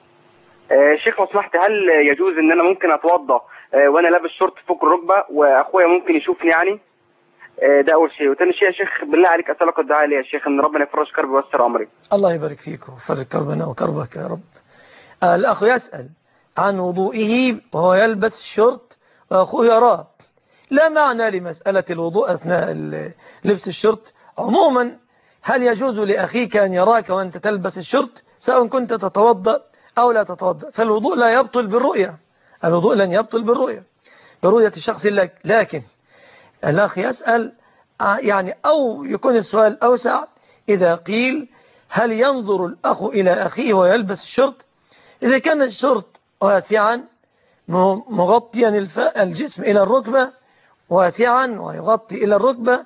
شيخ لو سمحت، هل يجوز ان انا ممكن اتوضى وانا لابس شورت فوق الركبه واخويا ممكن يشوفني يعني؟ ده اول شيء. وثاني شيء يا شيخ بالله عليك اسالك الدعاء لي يا شيخ ان ربنا يفرج كربي ويسر امري. الله يبارك فيك ويفرج كربنا وكربك يا رب. الأخ يسأل عن وضوئه وهو يلبس الشورت وأخوه يراه. لا معنى لمسألة الوضوء أثناء لبس الشورت عموما. هل يجوز لأخيك أن يراك وأنت تلبس الشورت سواء كنت تتوضأ أو لا تتوضأ؟ فالوضوء لا يبطل بالرؤية. الوضوء لن يبطل برؤية الشخص لك. لكن الأخ يسأل يعني أو يكون السؤال أوسع إذا قيل هل ينظر الأخ إلى أخيه ويلبس الشورت؟ إذا كان الشورت واسعا مغطيا الجسم إلى الركبة واسعا ويغطي إلى الركبة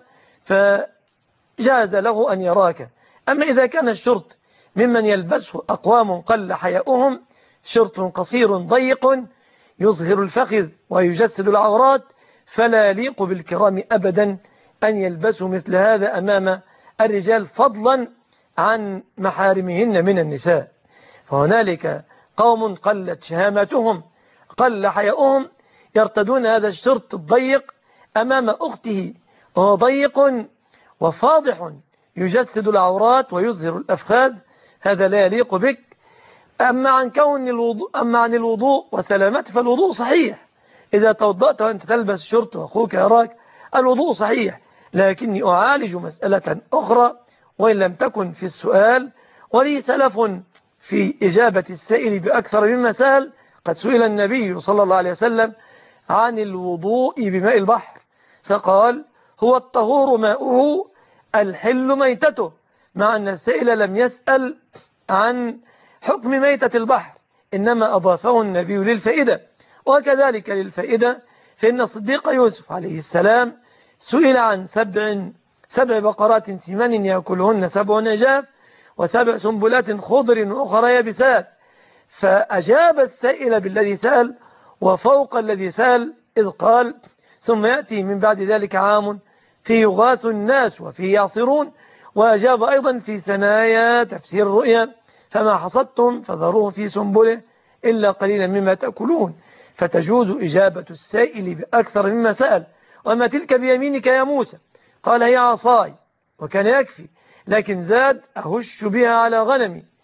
فجاز له أن يراك. أما إذا كان الشورت ممن يلبسه أقوام قل حياؤهم، شورت قصير ضيق يظهر الفخذ ويجسد العورات، فلا يليق بالكرام أبدا أن يلبسوا مثل هذا أمام الرجال فضلا عن محارمهن من النساء. فهنالك قوم قلت شهامتهم قل حياؤهم يرتدون هذا الشرط الضيق أمام أخته، وهو ضيق وفاضح يجسد العورات ويظهر الأفخاذ، هذا لا يليق بك. أما عن الوضوء وسلامته فالوضوء صحيح. إذا توضأت وأنت تلبس الشرط وأخوك يراك الوضوء صحيح. لكني أعالج مسألة أخرى وإن لم تكن في السؤال، ولي سلف في إجابة السائل بأكثر مما سأل. قد سئل النبي صلى الله عليه وسلم عن الوضوء بماء البحر فقال هو الطهور ماؤه الحل ميتته، مع أن السائل لم يسأل عن حكم ميتة البحر إنما أضافه النبي للفائدة. وكذلك للفائدة فإن الصديق يوسف عليه السلام سئل عن سبع بقرات سمان يأكلهن 7 عجاف و7 سنبلات خضر وأخرى يابسات، فأجاب السائل بالذي سأل وفوق الذي سأل، إذ قال ثم يأتي من بعد ذلك عام فيه يغاث الناس وفيه يعصرون. وأجاب أيضا في ثنايا تفسير الرؤيا فما حصدتم فذروه في سنبله إلا قليلا مما تأكلون. فتجوز إجابة السائل بأكثر مما سأل. وما تلك بيمينك يا موسى؟ قال هي عصاي، وكان يكفي، لكن زاد أهش بها على غنمي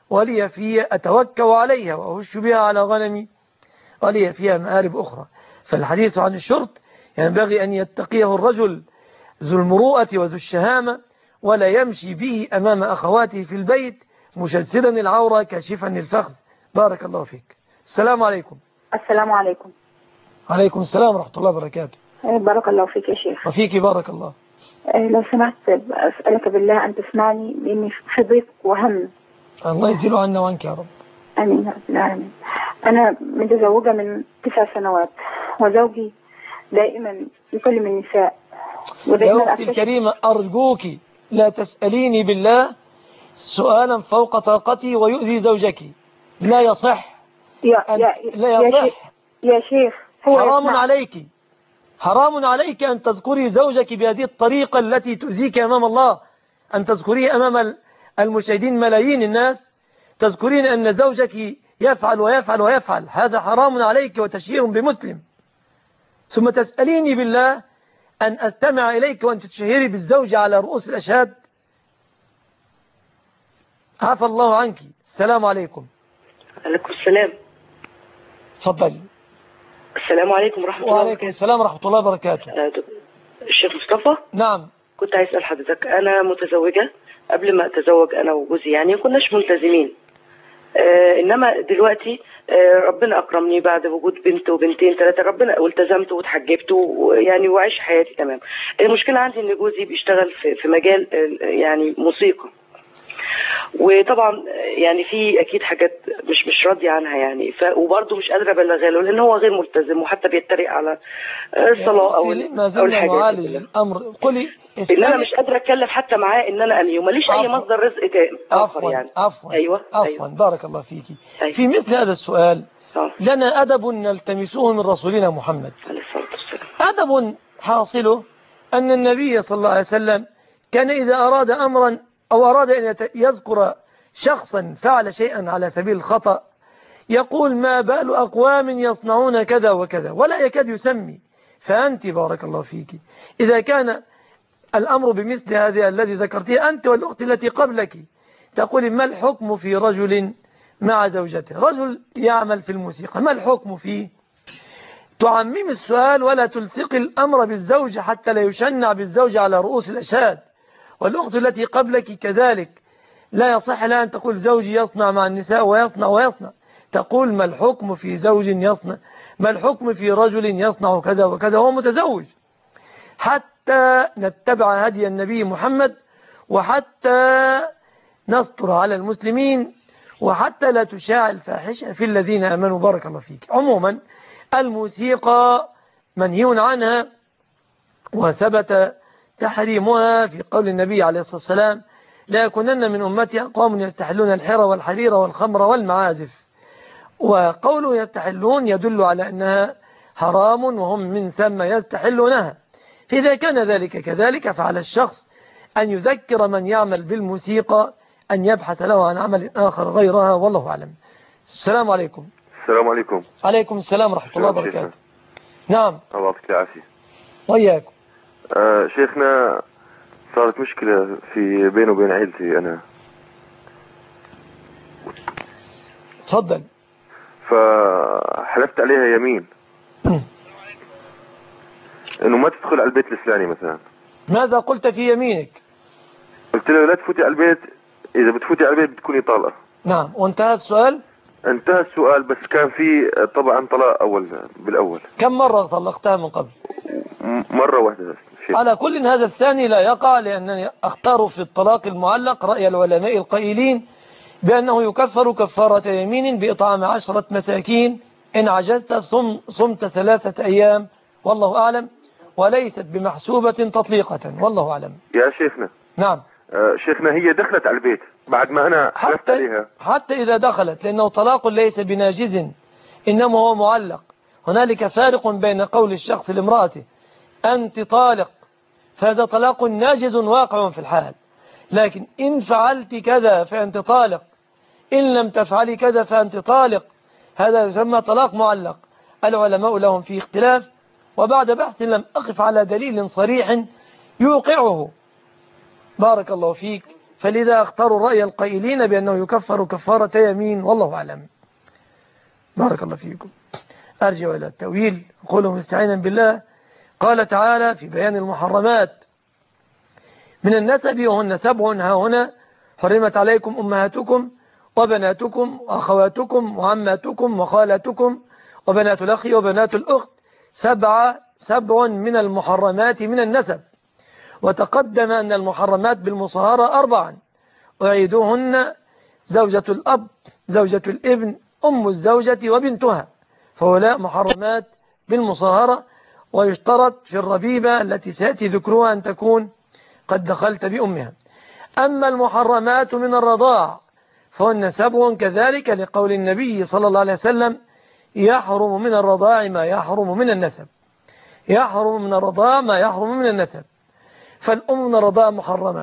ولي فيها أتوكل عليها وأهش بها على غنمي ولي فيها مآرب أخرى. فالحديث عن الشرط ينبغي أن يتقيه الرجل ذو المروءة وذو الشهامة، ولا يمشي به أمام أخواته في البيت مشسدا العورة كاشفا الفخذ. بارك الله فيك. السلام عليكم. السلام عليكم. عليكم السلام ورحمة الله وبركاته. بارك الله فيك يا شيخ. وفيك بارك الله. لو سمحت أسألك بالله أن تسمعني، لأني في ضيق وهم. الله يزيل عنا وعنك يا رب. آمين يا رب العالمين. أنا متزوجة من 9 سنوات، وزوجي دائما يكلم النساء. يا أختي الكريمة أرجوك لا تسأليني بالله سؤالا فوق طاقتي ويؤذي زوجك. لا يصح. لا يصح يا شيخ. حرام عليك، حرام عليك أن تذكري زوجك بهذه الطريقة التي تؤذيك أمام الله، أن تذكريه أمام المشاهدين ملايين الناس، تذكرين أن زوجك يفعل ويفعل ويفعل. هذا حرام عليك وتشهير بمسلم. ثم تسأليني بالله أن أستمع إليك وأن تشهري بالزوج على رؤوس الأشهاد. عفى الله عنك. السلام عليكم. عليكم السلام. تفضلي. السلام عليكم ورحمة الله وبركاته. وعليكم السلام ورحمة الله وبركاته. الشيخ مصطفى. نعم. كنت عايز أسأل حضرتك، أنا متزوجة. قبل ما أتزوج أنا وجوزي يعني كناش ملتزمين، إنما دلوقتي ربنا أكرمني بعد وجود بنت وبنتين 3، ربنا والتزمت وتحجبت يعني وعيش حياتي تمام. المشكلة عندي إن جوزي بيشتغل في مجال يعني موسيقى، وطبعا يعني في اكيد حاجات مش راضيه عنها يعني، وبرضه مش قادره ابلغها له لان هو غير ملتزم، وحتى بيتريق على الصلاه او الحاجات دي. الامر قولي ان انا مش قادره اتكلم حتى معاه ان انا انهي، وماليش اي مصدر رزق اخر يعني. عفوا ايوه عفوا. بارك الله فيكي. أيوة. في مثل هذا السؤال لنا ادب نلتمسه من رسولنا محمد عليه الصلاه والسلام. ادب حاصله ان النبي صلى الله عليه وسلم كان اذا اراد امرا أو أراد أن يذكر شخصا فعل شيئا على سبيل الخطأ يقول ما بال أقوام يصنعون كذا وكذا، ولا يكاد يسمي. فأنت بارك الله فيك إذا كان الأمر بمثل هذا الذي ذكرته أنت والأخت التي قبلك، تقول ما الحكم في رجل مع زوجته، رجل يعمل في الموسيقى، ما الحكم فيه؟ تعمم السؤال ولا تلصق الأمر بالزوج حتى لا يشنع بالزوج على رؤوس الأشهاد. والأخت التي قبلك كذلك لا يصح لها أن تقول زوجي يصنع مع النساء ويصنع، تقول ما الحكم في زوج يصنع، ما الحكم في رجل يصنع كذا وكذا وهو متزوج، حتى نتبع هدي النبي محمد، وحتى نستر على المسلمين، وحتى لا تشاع الفاحشة في الذين آمنوا. بارك الله فيك. عموما الموسيقى منهي عنها، وثبت تحريمها في قول النبي عليه الصلاة والسلام لا يكونن من أمتي أقوام يستحلون الحر والحرير والخمر والمعازف. وقوله يستحلون يدل على أنها حرام وهم من ثم يستحلونها. إذا كان ذلك كذلك فعلى الشخص أن يذكر من يعمل بالموسيقى أن يبحث له عن عمل آخر غيرها، والله أعلم. السلام عليكم. السلام عليكم. عليكم السلام ورحمة الله وبركاته. نعم. الله يعطيك العافية. وياكم. شيخنا صارت مشكلة بيني وبين عيلتي أنا. تفضل. فحلفت عليها يمين إنه ما تدخل على البيت الإسلامي مثلا. ماذا قلت في يمينك؟ قلت له لا تفوتي على البيت، إذا بتفوتي على البيت بتكوني طالقة. نعم. وانتهى السؤال؟ انتهى السؤال، بس كان في طبعا طلاق بالأول. كم مرة طلقتها من قبل؟ مرة واحدة. على كل هذا الثاني لا يقع، لأنني أختار في الطلاق المعلق رأي العلماء القائلين بأنه يكفر كفارة يمين بإطعام 10 مساكين، إن عجزت صمت 3 أيام، والله أعلم، وليست بمحسوبة تطليقة، والله أعلم. يا شيخنا. نعم. شيخنا هي دخلت على البيت بعد ما أنا حلفت عليها. حتى إذا دخلت، لأنه طلاق ليس بناجز إنما هو معلق. هنالك فارق بين قول الشخص لامرأته أنت طالق، فهذا طلاق ناجز واقع في الحال، لكن إن فعلت كذا فأنت طالق، إن لم تفعلي كذا فأنت طالق، هذا يسمى طلاق معلق. العلماء لهم فيه اختلاف، وبعد بحث لم أقف على دليل صريح يوقعه. بارك الله فيك. فلذا اختاروا رأي القائلين بأنه يكفر كفارة يمين، والله أعلم. بارك الله فيكم. أرجع إلى التأويل، قولوا مستعينا بالله. قال تعالى في بيان المحرمات من النسب، وهن 7 ها هنا: حرمت عليكم أمهاتكم وبناتكم وأخواتكم وعماتكم وخالاتكم وبنات الأخ وبنات الأخت، 7 من المحرمات من النسب. وتقدم أن المحرمات بالمصهرة 4، أعيدوهن: زوجة الأب، زوجة الابن، أم الزوجة وبنتها، فهؤلاء محرمات بالمصهرة. ويشترط في الربيبة التي سيأتي ذكرها أن تكون قد دخلت بأمها. أما المحرمات من الرضاع فهن 7 كذلك، لقول النبي صلى الله عليه وسلم: يحرم من الرضاع ما يحرم من النسب. يحرم من الرضاع ما يحرم من النسب. فالأم من الرضاع محرمة،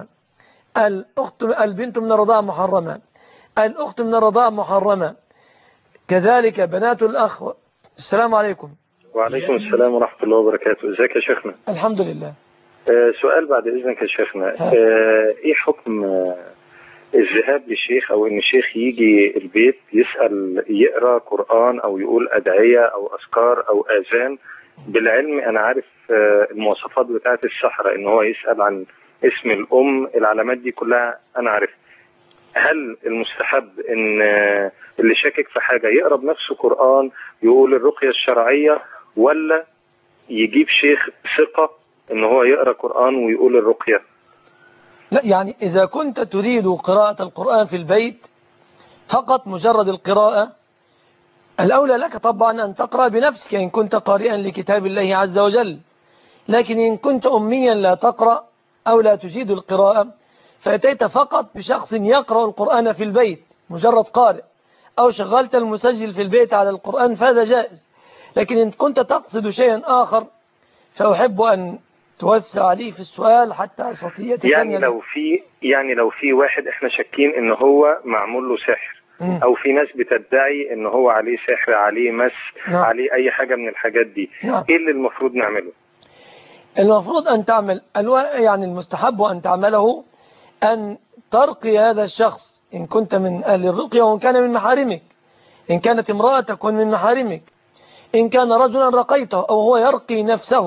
البنت من الرضاع محرمة، الأخت من الرضاع محرمة، كذلك بنات الأخ. السلام عليكم. وعليكم السلام ورحمة الله وبركاته. ازيك يا شيخنا؟ الحمد لله. سؤال بعد إذنك يا شيخنا. ايه حكم الذهاب للشيخ او ان الشيخ يجي البيت يسأل يقرأ قرآن او يقول أدعية او أذكار او آذان، بالعلم انا عارف المواصفات بتاعت السحرة، ان هو يسأل عن اسم الام، العلامات دي كلها انا عارف. هل المستحب ان اللي شاكك في حاجة يقرأ بنفسه قرآن يقول الرقية الشرعية، ولا يجيب شيخ ثقة ان هو يقرأ قرآن ويقول الرقية؟ لا، يعني إذا كنت تريد قراءة القرآن في البيت فقط مجرد القراءة، الأولى لك طبعا أن تقرأ بنفسك إن كنت قارئا لكتاب الله عز وجل. لكن إن كنت أميا لا تقرأ أو لا تجيد القراءة، فأتيت فقط بشخص يقرأ القرآن في البيت مجرد قارئ، أو شغلت المسجل في البيت على القرآن، فهذا جائز. لكن إن كنت تقصد شيئا آخر فأحب أن توسع عليه في السؤال حتى أستطيع يعني لو في واحد احنا شاكين ان هو معمول له سحر، او في ناس بتدعي ان هو عليه سحر، عليه مس، عليه اي حاجة من الحاجات دي، ايه اللي المفروض نعمله؟ المفروض أن تعمل يعني المستحب أن تعمله أن ترقي هذا الشخص إن كنت من أهل الرقية، وإن كان من محارمك. إن كانت امرأة تكون من محارمك، إن كان رجلا رقيته، أو هو يرقي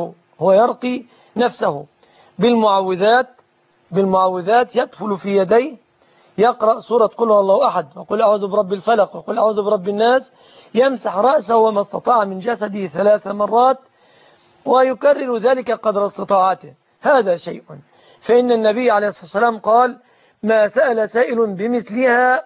نفسه بالمعوذات يدفل في يديه، يقرأ سورة قل هو الله أحد، وقل أعوذ برب الفلق، وقل أعوذ برب الناس، يمسح رأسه وما استطاع من جسده 3 مرات، ويكرر ذلك قدر استطاعته. هذا شيء، فإن النبي عليه الصلاة والسلام قال: ما سأل سائل بمثلها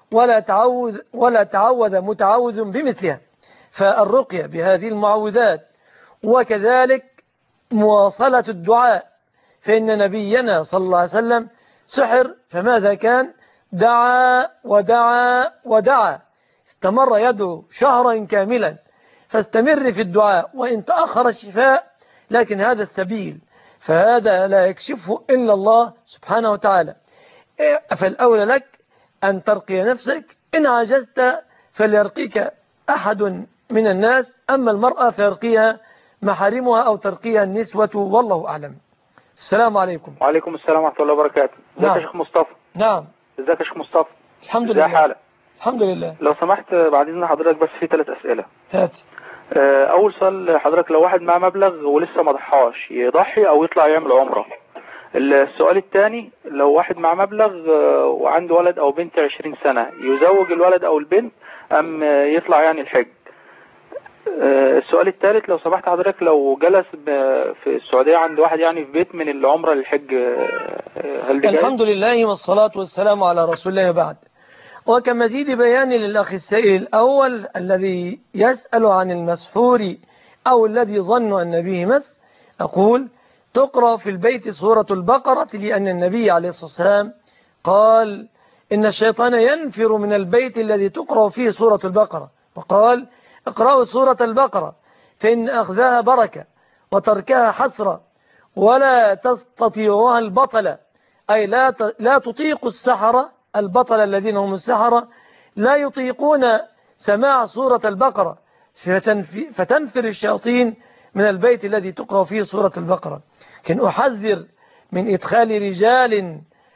ولا تعوذ متعوذ بمثلها. فالرقية بهذه المعوذات، وكذلك مواصلة الدعاء، فإن نبينا صلى الله عليه وسلم سحر، فماذا كان؟ دعا ودعا ودعا، استمر يدعو شهرا كاملا. فاستمر في الدعاء وإن تأخر الشفاء، لكن هذا السبيل، فهذا لا يكشفه إلا الله سبحانه وتعالى. فالأولى لك أن ترقي نفسك، إن عجزت فليرقيك أحد من الناس، أما المرأة فيرقيها محارمها أو ترقيها النسوة، والله أعلم. السلام عليكم. وعليكم السلام ورحمة الله وبركاته. ازيك يا شيخ مصطفى؟ نعم. ازيك يا شيخ مصطفى؟ الحمد لله. حالك؟ الحمد لله. لو سمحت بعد إذن حضرتك بس في 3 أسئلة. هات. أول سؤال حضرتك، لو واحد معاه مبلغ ولسه ما ضحاش، يضحي أو يطلع يعمل عمرة؟ السؤال الثاني، لو واحد معاه مبلغ وعنده ولد أو بنت 20 سنة، يزوج الولد أو البنت أم يطلع يعني الحج؟ السؤال الثالث، لو سمحت حضرتك، لو جلس في السعودية عند واحد يعني في بيت من العمرة للحج، هل دي جاي؟ الحمد لله والصلاة والسلام على رسول الله بعد. وكمزيد بيان للأخ السائل الأول الذي يسأل عن المسحور أو الذي ظن أن به مس، أقول: تقرأ في البيت سورة البقرة، لأن النبي عليه الصلاة والسلام قال: إن الشيطان ينفر من البيت الذي تقرأ فيه سورة البقرة، وقال: اقرأوا سورة البقرة فإن أخذها بركة وتركها حسرة، ولا تستطيعها البطلة، أي لا تطيق السحرة، البطل الذين هم السحرة لا يطيقون سماع سورة البقرة، فتنفر الشياطين من البيت الذي تقرأ فيه سورة البقرة. كن أحذر من إدخال رجال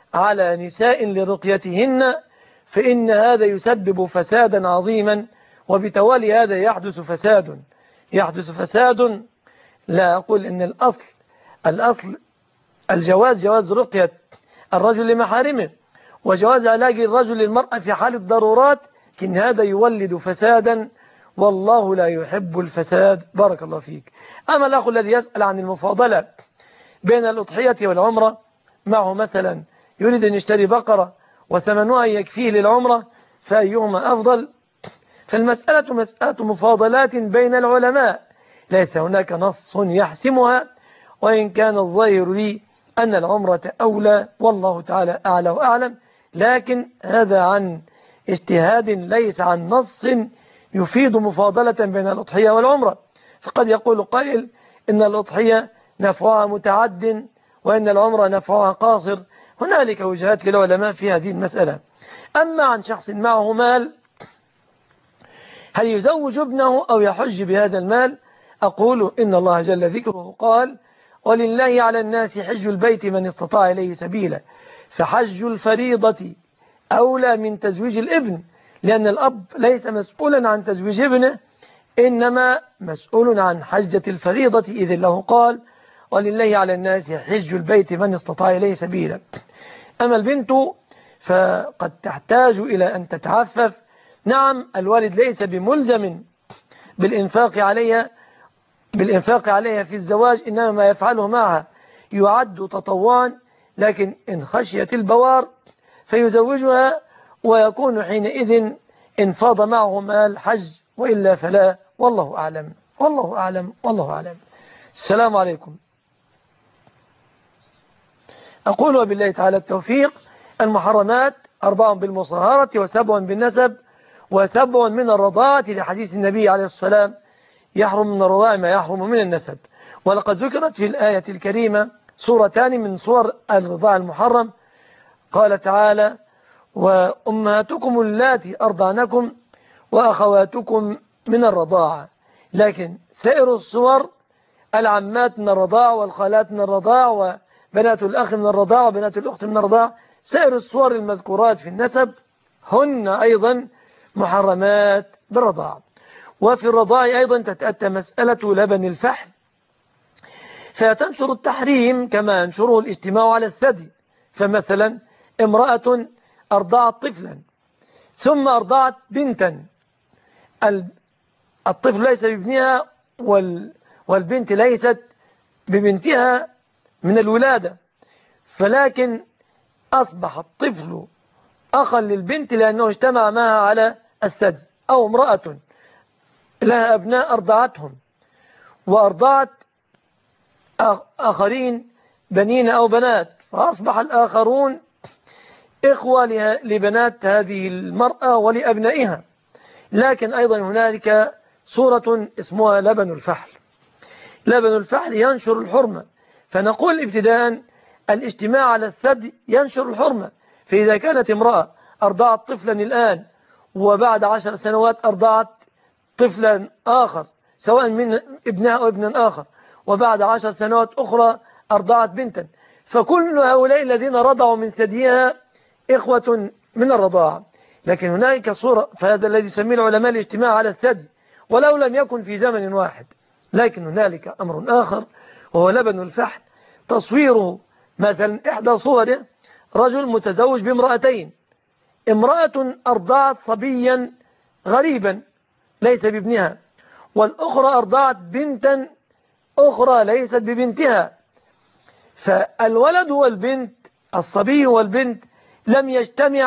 على نساء لرقيتهن، فإن هذا يسبب فسادا عظيما، وبتوالي هذا يحدث فساد. لا أقول إن الأصل جواز رقية الرجل لمحارمه، وجواز علاج الرجل للمرأة في حال الضرورات، لكن هذا يولد فسادا، والله لا يحب الفساد. بارك الله فيك. أما الأخ الذي يسأل عن المفاضلة بين الأضحية والعمرة، معه مثلا يريد أن يشتري بقرة وثمنها يكفيه للعمرة، فأيهما أفضل؟ فالمسألة مسألة مفاضلات بين العلماء، ليس هناك نص يحسمها، وإن كان الظاهر لي أن العمرة أولى، والله تعالى أعلى وأعلم، لكن هذا عن اجتهاد ليس عن نص يفيد مفاضلة بين الأضحية والعمرة. فقد يقول قائل إن الأضحية نفعها متعد وإن العمرة نفعها قاصر. هنالك وجهات للعلماء في هذه المسألة. أما عن شخص معه مال، هل يزوج ابنه أو يحج بهذا المال؟ أقول إن الله جل ذكره قال: ولله على الناس حج البيت من استطاع إليه سبيلا، فحج الفريضة أولى من تزويج الابن، لأن الأب ليس مسؤولا عن تزويج ابنه، إنما مسؤول عن حجة الفريضة، إذ الله قال: ولله على الناس حج البيت من استطاع إليه سبيلا. أما البنت فقد تحتاج إلى أن تتعفف. نعم، الوالد ليس بملزم بالإنفاق عليها في الزواج، إنما ما يفعله معها يعد تطوعا، لكن إن خشيت البوار فيزوجها، ويكون حينئذ انفاض معه مال حج، وإلا فلا. والله أعلم والله أعلم والله أعلم. السلام عليكم. أقول وبالله تعالى التوفيق. المحرمات 4 بالمصاهرة، و7 بالنسب، و7 من الرضاعة، لحديث النبي عليه السلام: يحرم من الرضاعة ما يحرم من النسب. ولقد ذكرت في الآية الكريمة صورتان من صور الرضاع المحرم. قال تعالى: وأمهاتكم اللاتي أرضعنكم وأخواتكم من الرضاعة. لكن سائر الصور العمات من الرضاعة، والخالات من الرضاعة، وبنات الأخ من الرضاعة، وبنات الأخت من الرضاعة، سائر الصور المذكورات في النسب هن أيضا محرمات بالرضاعة. وفي الرضاعة أيضا تتأتى مسألة لبن الفحل، فتنشر التحريم كما ينشره الاجتماع على الثدي. فمثلا امرأة أرضعت طفلا ثم أرضعت بنتا، الطفل ليس بابنها والبنت ليست ببنتها من الولادة، فلكن أصبح الطفل أخا للبنت لأنه اجتمع معها على الثدي. أو امرأة لها أبناء أرضعتهم وأرضعت آخرين بنين أو بنات، فأصبح الآخرون إخوة لبنات هذه المرأة ولأبنائها. لكن أيضا هنالك صورة اسمها لبن الفحل. لبن الفحل ينشر الحرمة، فنقول ابتداء الاجتماع على الثدي ينشر الحرمة. فإذا كانت امرأة أرضعت طفلا الآن، وبعد 10 سنوات أرضعت طفلا آخر سواء من ابنها أو ابن آخر، وبعد 10 سنوات أخرى أرضعت بنتا، فكل هؤلاء الذين رضعوا من ثديها إخوة من الرضاعة. لكن هناك صورة، فهذا الذي يسميه العلماء الاجتماع على الثدي، ولو لم يكن في زمن واحد. لكن هنالك أمر آخر وهو لبن الفحل. تصويره مثلا إحدى صوره رجل متزوج بامرأتين، امرأة أرضعت صبيا غريبا ليس بابنها، والأخرى أرضعت بنتا أخرى ليست ببنتها، فالولد والبنت، الصبي والبنت لم يجتمع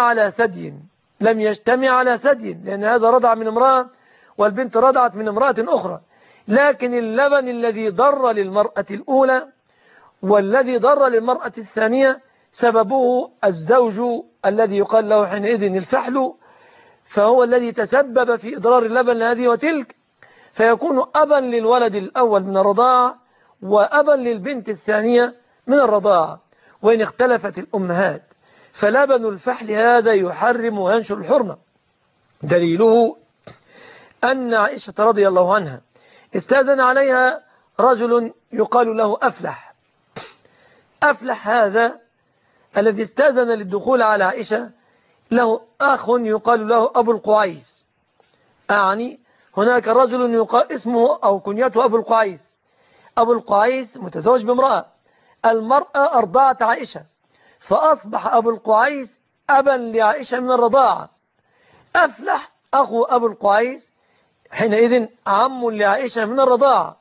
على ثدي، لأن هذا رضع من امرأة والبنت رضعت من امرأة أخرى. لكن اللبن الذي ضر للمرأة الأولى والذي ضر للمرأة الثانية سببه الزوج الذي يقال له حينئذ الفحل، فهو الذي تسبب في إضرار اللبن هذه وتلك، فيكون أبا للولد الأول من الرضاعة وأبا للبنت الثانية من الرضاعة، وإن اختلفت الأمهات. فلبن الفحل هذا يحرم وينشر الحرمة. دليله أن عائشة رضي الله عنها استأذن عليها رجل يقال له أفلح. أفلح هذا الذي استأذن للدخول على عائشة له أخ يقال له أبو القعيس، أعني هناك رجل يقال اسمه أو كنيته أبو القعيس. أبو القعيس متزوج بامرأة، المرأة أرضعت عائشة، فأصبح أبو القعيس أبا لعائشة من الرضاعة. أفلح أخو أبو القعيس حينئذ عم لعائشة من الرضاعة.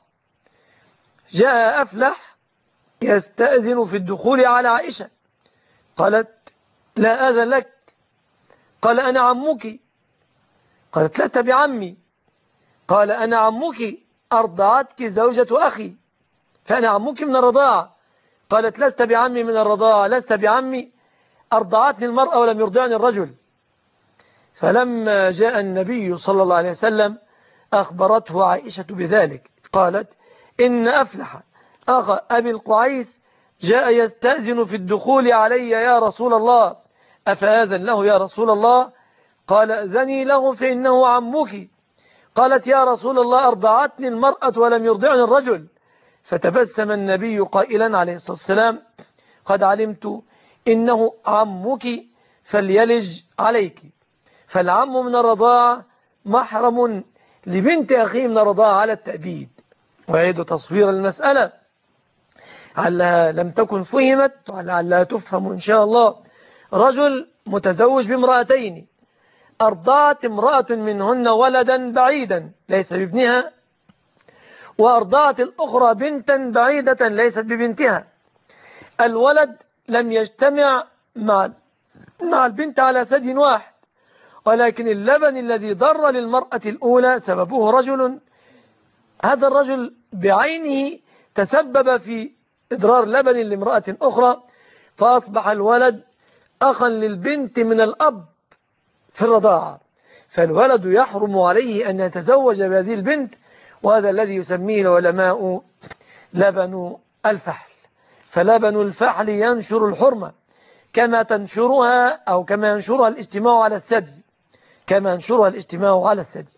جاء أفلح يستأذن في الدخول على عائشة، قالت لا آذن لك. قال أنا عمك. قالت لست بعمي. قال أنا عمك، أرضعتك زوجة أخي، فأنا عمك من الرضاعة. قالت لست بعمي من الرضاعة، لست بعمي، أرضعتني المرأة ولم يرضعني الرجل. فلما جاء النبي صلى الله عليه وسلم أخبرته عائشة بذلك، قالت إن أفلح أخ أبي القعيس جاء يستأذن في الدخول علي يا رسول الله، أفأذن له يا رسول الله؟ قال أذني له فإنه عمك. قالت يا رسول الله أرضعتني المرأة ولم يرضعني الرجل. فتبسم النبي قائلا عليه الصلاة والسلام قد علمت إنه عمك فليلج عليك. فالعم من الرضاعة محرم لبنت أخيه من الرضاعة على التأبيد. ويعيد تصوير المسألة علها لم تكن فهمت ولعلها تفهم إن شاء الله. رجل متزوج بامرأتين، أرضعت امرأة منهن ولدا بعيدا ليس بابنها، وأرضعت الأخرى بنتا بعيدة ليست ببنتها. الولد لم يجتمع مع البنت على ثدي واحد، ولكن اللبن الذي ضر للمرأة الأولى سببه رجل، هذا الرجل بعينه تسبب في إضرار لبن لامرأة أخرى، فأصبح الولد أخا للبنت من الأب في الرضاعة، فالولد يحرم عليه أن يتزوج بهذه البنت، وهذا الذي يسميه العلماء لبن الفحل. فلبن الفحل ينشر الحرمة كما تنشرها أو كما ينشرها الاجتماع على الثدي، كما ينشرها الاجتماع على الثدي.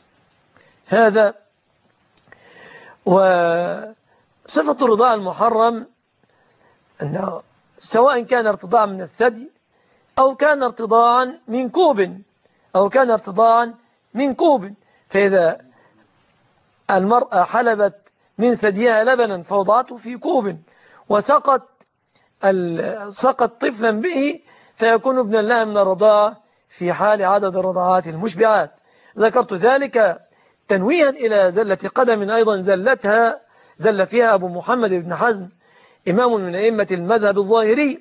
هذا. وصفة الرضاع المحرم أنه سواء كان ارتضاعا من الثدي أو كان ارتضاعا من كوب فإذا المرأة حلبت من ثديها لبنا فوضعته في كوب وسقط طفلا به فيكون ابنا لها من الرضاعة في حال عدد الرضاعات المشبعات. ذكرت ذلك تنويها إلى زلة قدم أيضا زل فيها أبو محمد بن حزم إمام من أئمة المذهب الظاهري.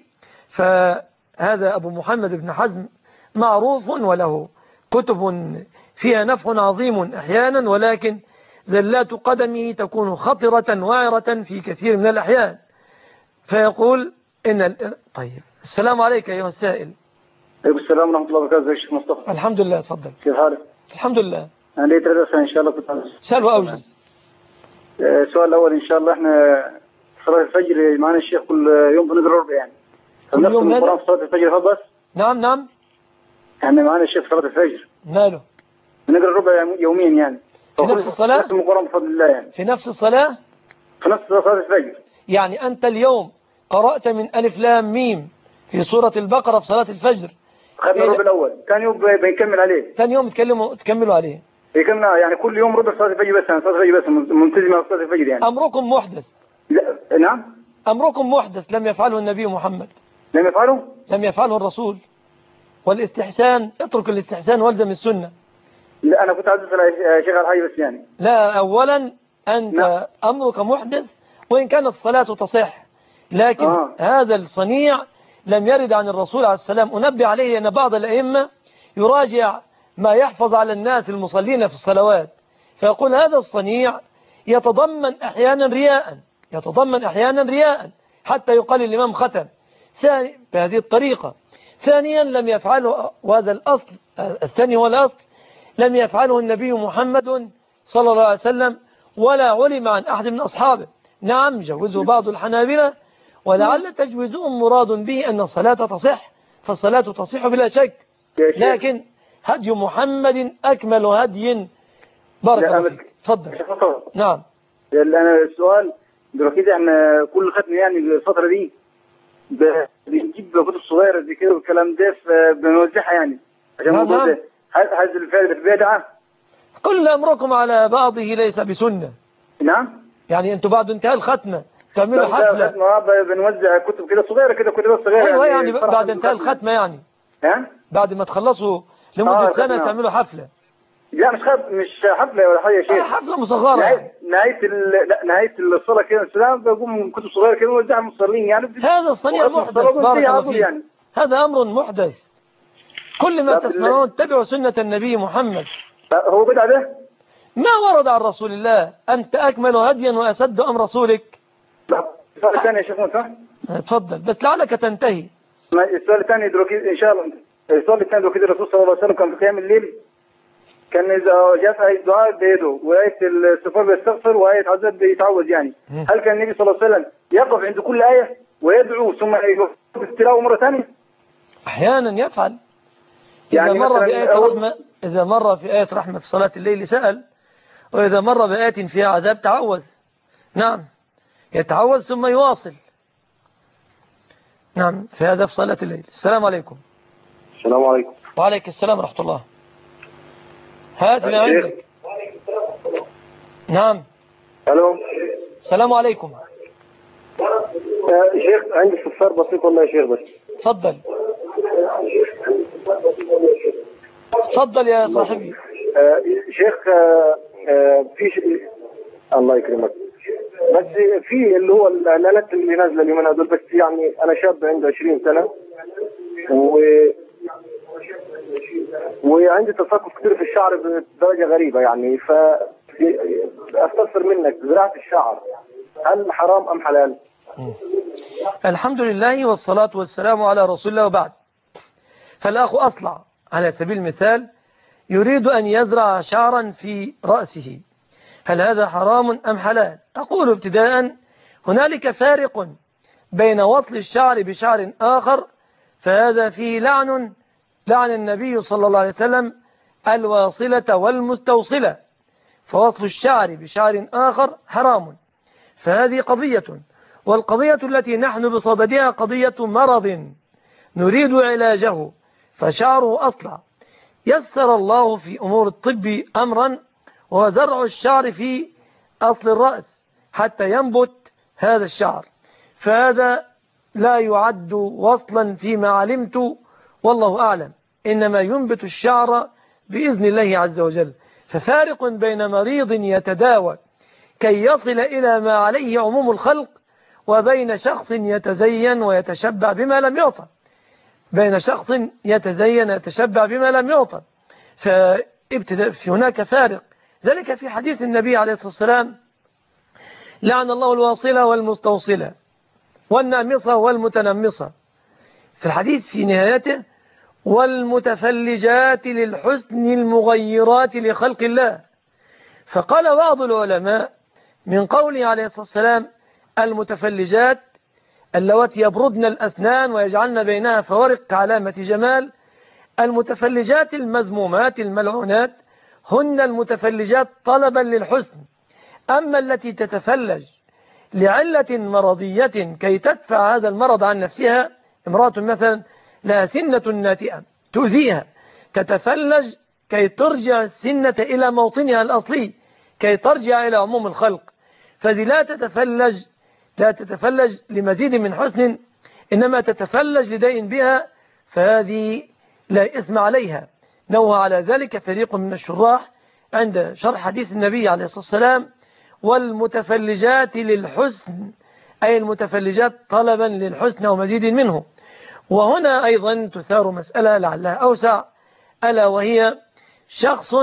فهذا أبو محمد بن حزم معروف وله كتب فيها نفع عظيم أحيانا، ولكن زلات قدمه تكون خطرة وعرة في كثير من الأحيان. فيقول طيب. السلام عليك أيها السائل. عليكم السلام ورحمة الله وبركاته. يا شيخ مصطفى. الحمد لله، تفضل. كيف حالك؟ الحمد لله. أنا لي 3 أسئلة إن شاء الله كنت عاوز. سأل وأوجز. السؤال الأول إن شاء الله إحنا صلاة الفجر معنا الشيخ كل يوم بنقرأ ربع يعني. كل يوم القرآن في صلاة الفجر فقط بس؟ نعم. يعني معنا الشيخ صلاة الفجر. ماله؟ بنقرأ ربع يوميا يعني. في نفس الصلاة؟ نفس القرآن بفضل الله يعني. في نفس الصلاة؟ في نفس صلاة الفجر. يعني أنت اليوم قرأت من ألف لام ميم في سورة البقرة في صلاة الفجر. خدنا الربع الأول، ثاني يوم بنكمل عليه. ثاني يوم تكملوا عليه. يكملنا يعني كل يوم ربع صلاة الفجر بس، يعني صلاة الفجر بس ملتزمة بصلاة الفجر يعني. أمركم محدث. لا نعم. أمركم محدث لم يفعله النبي محمد. لم يفعله؟ لم يفعله الرسول. والاستحسان، اترك الاستحسان والزم السنة. لا أنا كنت عايز أسأل شيخ الحي بس يعني. لا، أولا أنت أمرك محدث وإن كانت الصلاة تصح، لكن هذا الصنيع لم يرد عن الرسول عليه السلام. أنبه عليه أن بعض الأئمة يراجع ما يحفظ على الناس المصلين في الصلوات، فيقول هذا الصنيع يتضمن أحيانا رياء حتى يقال الإمام ختم بهذه الطريقة. ثانيا لم يفعله، وهذا الأصل الثاني هو الأصل، لم يفعله النبي محمد صلى الله عليه وسلم ولا علم عن أحد من أصحابه. نعم جوزه بعض الحنابلة، ولعل تجويزهم مراد به أن الصلاة تصح، فالصلاة تصح بلا شك، لكن هدي محمد أكمل هدي. بارك الله فيك. تفضل. نعم. أنا السؤال دلوقتي احنا كل ختم يعني الفترة دي بنجيب كتب صغيرة زي كده والكلام ده بنوزعها يعني عشان الموضوع ده. هل الفائدة في بدعة؟ كل أمركم على بعضه ليس بسنة. نعم. يعني أنتوا بعد انتهاء الختمة تعملوا حفلة؟ بنوزع كتب كده صغيرة كده كتب صغيرة. أيوة يعني بعد انتهاء الختمة يعني. ها؟ بعد ما تخلصوا لمدة سنة تعملوا حفلة. لا مش حفلة ولا حاجة يا شيخ. حفلة مصغرة يعني. نهاية الصلاة كده السلام بقوم كتب صغيرة كده ونوزعها المصلين يعني. هذا الصنيع محدث بارك الله فيك يعني. هذا أمر محدث. كل ما تسمعون اتبعوا سنة النبي محمد. هو بدعة ده؟ ما ورد عن رسول الله. أنت أكمل هديا وأسد أم رسولك. السؤال الثاني يا شيخ موسى. تفضل بس لعلك تنتهي. السؤال الثاني دلوقتي إن شاء الله. السؤال الثاني دلوقتي الرسول صلى الله عليه وسلم كان في قيام الليل كان إذا جاء في الدعاء بيده وآية السفر بيستغفر وآية عذاب بيتعوذ يعني. هل كان النبي صلى الله عليه وسلم يقف عند كل آية ويدعو ثم يقف التلاوة مرة ثانية؟ أحيانا يفعل. يعني إذا مر في آية رحمة في صلاة الليل سأل، وإذا مر بآية فيها عذاب تعوذ. نعم يتعوذ ثم يواصل. نعم في هذا في صلاة الليل. السلام عليكم. السلام عليكم. وعليك السلام ورحمة الله. هات ما عندك. نعم. الو. السلام عليكم. شيخ عندي استفسار بسيط والله يا شيخ بس. تفضل. تفضل يا صاحبي. شيخ في الله يكرمك. بس في اللي هو الآلات اللي نازله اليومين هذول بس يعني انا شاب عندي 20 سنه وعندي تساقط كثير في الشعر بدرجه غريبه يعني استفسر منك زراعه الشعر هل حرام ام حلال؟ الحمد لله والصلاة والسلام على رسول الله وبعد. فالأخ أصلع على سبيل المثال يريد أن يزرع شعرا في رأسه، هل هذا حرام أم حلال؟ أقول ابتداء هنالك فارق بين وصل الشعر بشعر آخر، فهذا فيه لعن النبي صلى الله عليه وسلم الواصلة والمستوصلة، فوصل الشعر بشعر آخر حرام. فهذه قضية، والقضية التي نحن بصددها قضية مرض نريد علاجه فشعره أصلع. يسر الله في أمور الطب أمرا وهو زرع الشعر في أصل الرأس حتى ينبت هذا الشعر، فهذا لا يعد وصلا فيما علمت والله أعلم، إنما ينبت الشعر بإذن الله عز وجل. ففارق بين مريض يتداوى كي يصل إلى ما عليه عموم الخلق وبين شخص يتزين ويتشبع بما لم يعطى، بين شخص يتزين ويتشبع بما لم يعطى، في هناك فارق. ذلك في حديث النبي عليه الصلاة والسلام لعن الله الواصلة والمستوصلة والنامصة والمتنمصة، في الحديث في نهايته والمتفلجات للحسن المغيرات لخلق الله. فقال بعض العلماء من قوله عليه الصلاة والسلام المتفلجات اللواتي يبردن الأسنان ويجعلن بينها فوارق كعلامة جمال، المتفلجات المذمومات الملعونات هن المتفلجات طلبا للحسن. أما التي تتفلج لعلة مرضية كي تدفع هذا المرض عن نفسها، امرأة مثلا لها سنة ناتئة تؤذيها، تتفلج كي ترجع السنة إلى موطنها الأصلي، كي ترجع إلى عموم الخلق، فذي لا تتفلج لمزيد من حسن، إنما تتفلج لدين بها، فهذه لا إثم عليها. نوه على ذلك فريق من الشراح عند شرح حديث النبي عليه الصلاة والسلام والمتفلجات للحسن، أي المتفلجات طلبا للحسن ومزيد منه. وهنا أيضا تثار مسألة لعلها أوسع، ألا وهي شخص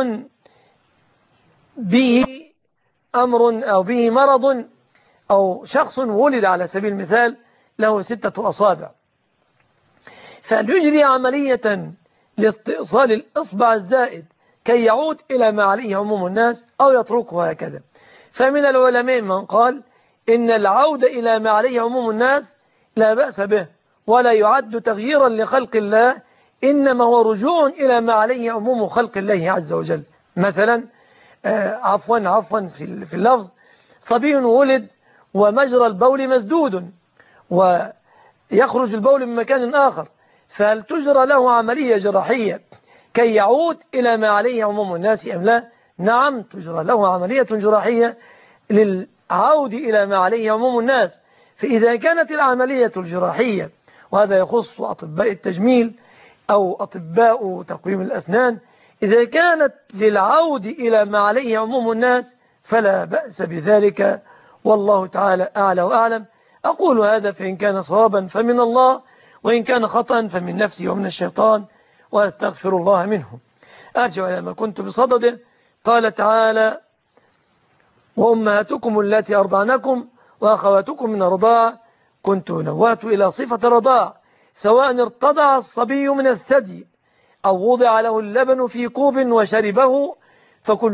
به أمر أو به مرض، أو شخص ولد على سبيل المثال له 6 أصابع، فليجري عملية لاستئصال الإصبع الزائد كي يعود إلى ما عليه عموم الناس أو يتركه هكذا. فمن العلماء من قال إن العودة إلى ما عليه عموم الناس لا بأس به ولا يعد تغييرا لخلق الله، إنما هو رجوع إلى ما عليه عموم خلق الله عز وجل. مثلا عفوا في اللفظ، صبي ولد ومجرى البول مسدود، يخرج البول من مكان آخر، فهل تجرى له عملية جراحية كي يعود إلى ما عليه عموم الناس أم لا؟ نعم، تجرى له عملية جراحية للعود إلى ما عليه عموم الناس. فإذا كانت العملية الجراحية، وهذا يخص أطباء التجميل أو أطباء تقويم الأسنان، إذا كانت للعود إلى ما عليه عموم الناس فلا بأس بذلك، والله تعالى أعلى وأعلم. أقول هذا فإن كان صوابا فمن الله، وإن كان خطأ فمن نفسي ومن الشيطان، وأستغفر الله منه. أرجع إلى ما كنت بصدده. قال تعالى: وأمهاتكم التي أرضعنكم وأخواتكم من الرضاعة. كنت نوات إلى صفة الرضاع، سواء ارتضع الصبي من الثدي أو وضع له اللبن في كوب وشربه، فكل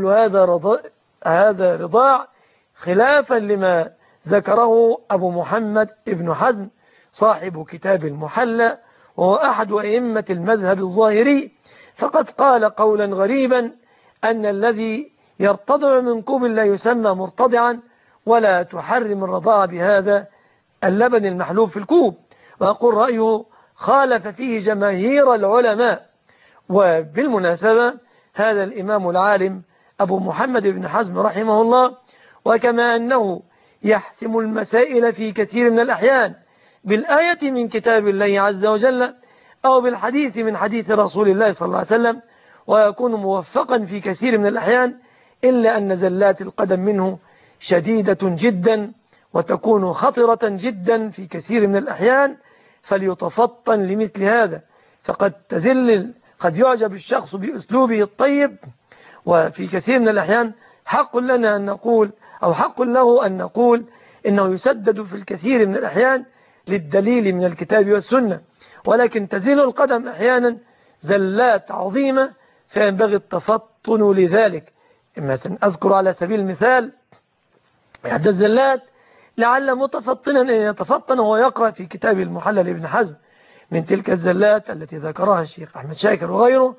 هذا رضاع، خلافا لما ذكره أبو محمد ابن حزم صاحب كتاب المحلى، وهو أحد أئمة المذهب الظاهري، فقد قال قولا غريبا أن الذي يرتضع من كوب لا يسمى مرتضعا، ولا تحرم الرضاعة بهذا اللبن المحلوب في الكوب. وأقول رأيه خالف فيه جماهير العلماء. وبالمناسبة هذا الإمام العالم أبو محمد بن حزم رحمه الله، وكما أنه يحسم المسائل في كثير من الأحيان بالآية من كتاب الله عز وجل أو بالحديث من حديث رسول الله صلى الله عليه وسلم، ويكون موفقا في كثير من الأحيان، إلا أن زلات القدم منه شديدة جدا وتكون خطرة جدا في كثير من الأحيان، فليتفطن لمثل هذا. فقد قد يعجب الشخص بأسلوبه الطيب، وفي كثير من الأحيان حق لنا أن نقول، أو حق له أن نقول، إنه يسدد في الكثير من الأحيان للدليل من الكتاب والسنة، ولكن تزيل القدم أحيانا زلات عظيمة، فينبغي التفطن لذلك. مثلا أذكر على سبيل المثال إحدى الزلات، لعل متفطنا أن يتفطن ويقرأ في كتاب المحلى لابن حزم من تلك الزلات التي ذكرها الشيخ أحمد شاكر وغيره،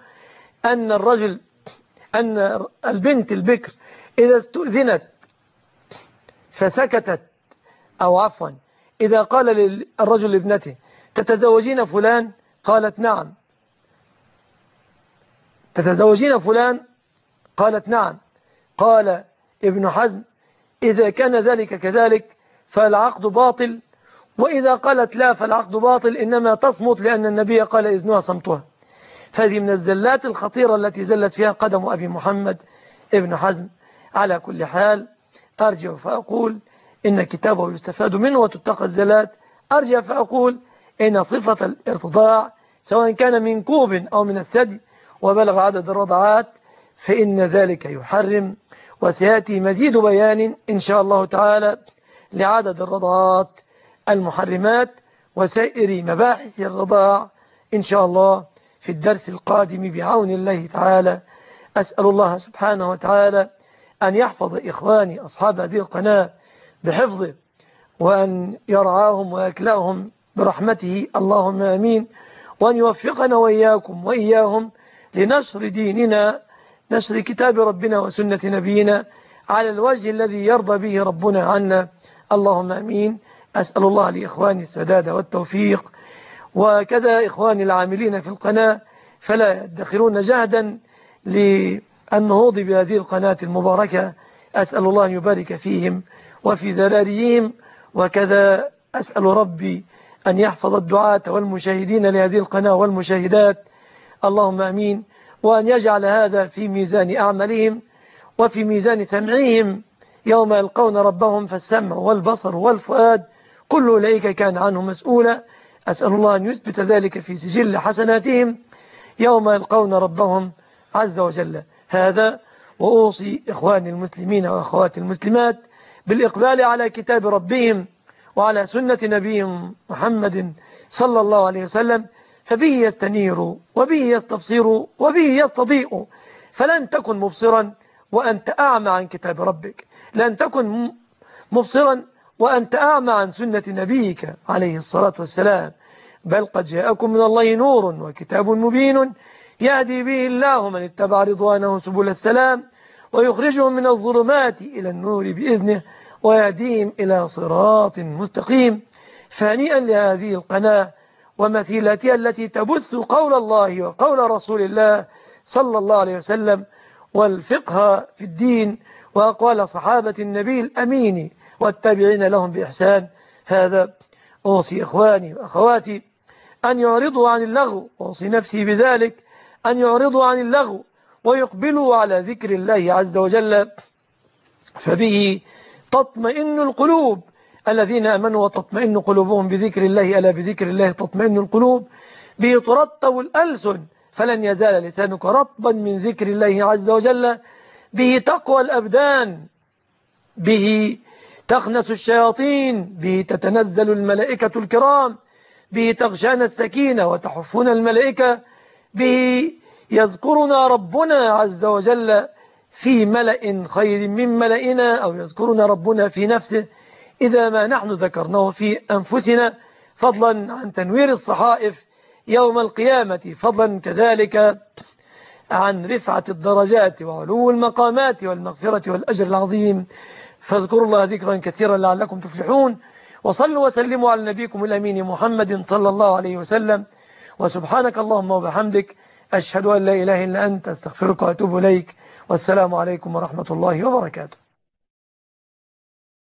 أن البنت البكر إذا استؤذنت فسكتت، أو عفوا إذا قال الرجل لابنته: تتزوجين فلان؟ قالت نعم. تتزوجين فلان؟ قالت نعم. قال ابن حزم: إذا كان ذلك كذلك فالعقد باطل، وإذا قالت لا فالعقد باطل، إنما تصمت لأن النبي قال إذنها صمتها. فهذه من الزلات الخطيرة التي زلت فيها قدم أبي محمد ابن حزم. على كل حال أرجع فأقول إن كتابه يستفاد منه وتتقى الزلات. أرجع فأقول إن صفة الارتضاع سواء كان من كوب أو من الثدي وبلغ عدد الرضعات فإن ذلك يحرم، وسيأتي مزيد بيان إن شاء الله تعالى لعدد الرضعات المحرمات وسائر مباحث الرضاع إن شاء الله في الدرس القادم بعون الله تعالى. أسأل الله سبحانه وتعالى أن يحفظ إخواني أصحاب هذه القناة بحفظه، وأن يرعاهم ويكلأهم برحمته، اللهم آمين، وأن يوفقنا وإياكم وإياهم لنشر ديننا، نشر كتاب ربنا وسنة نبينا على الوجه الذي يرضى به ربنا عنا، اللهم آمين. أسأل الله لإخواني السداد والتوفيق، وكذا إخواني العاملين في القناة فلا يدخرون جهدا للنهوض بهذه القناة المباركة. أسأل الله أن يبارك فيهم وفي ذراريهم، وكذا أسأل ربي أن يحفظ الدعاة والمشاهدين لهذه القناة والمشاهدات، اللهم آمين، وأن يجعل هذا في ميزان أعمالهم وفي ميزان سمعهم يوم يلقون ربهم، فالسمع والبصر والفؤاد كل أولئك كان عنه مسؤولا. أسأل الله أن يثبت ذلك في سجل حسناتهم يوم يلقون ربهم عز وجل. هذا وأوصي إخواني المسلمين وأخواتي المسلمات بالإقبال على كتاب ربهم وعلى سنة نبيهم محمد صلى الله عليه وسلم، فبه يستنير وبه يستبصر وبه يستضيء، فلن تكن مبصرا وأنت أعمى عن كتاب ربك، لن تكن مبصرا وأنت أعمى عن سنة نبيك عليه الصلاة والسلام، بل قد جاءكم من الله نور وكتاب مبين يهدي به الله من اتبع رضوانه سبل السلام ويخرجهم من الظلمات إلى النور بإذنه ويهديهم إلى صراط مستقيم. فهنيئا لهذه القناة ومثيلاتها التي تبث قول الله وقول رسول الله صلى الله عليه وسلم والفقه في الدين وأقوال صحابة النبي الأمين والتابعين لهم بإحسان. هذا أوصي إخواني وأخواتي أن يعرضوا عن اللغو، وأوصي نفسي بذلك أن يعرضوا عن اللغو ويقبلوا على ذكر الله عز وجل، فبه تطمئن القلوب. الذين آمنوا وتطمئن قلوبهم بذكر الله، ألا بذكر الله تطمئن القلوب. به ترطب الألسن فلن يزال لسانك رطبا من ذكر الله عز وجل. به تقوى الأبدان، به تخنس الشياطين، به تتنزل الملائكة الكرام، به تغشانا السكينة وتحفنا الملائكة، به يذكرنا ربنا عز وجل في ملأ خير من ملئنا، أو يذكرنا ربنا في نفسه إذا ما نحن ذكرناه في أنفسنا، فضلا عن تنوير الصحائف يوم القيامة، فضلا كذلك عن رفعة الدرجات وعلو المقامات والمغفرة والأجر العظيم. فاذكروا الله ذكرا كثيرا لعلكم تفلحون. وصلوا وسلموا على نبيكم الأمين محمد صلى الله عليه وسلم. وسبحانك اللهم وبحمدك، أشهد أن لا إله إلا أنت، أستغفرك وأتوب إليك. والسلام عليكم ورحمة الله وبركاته.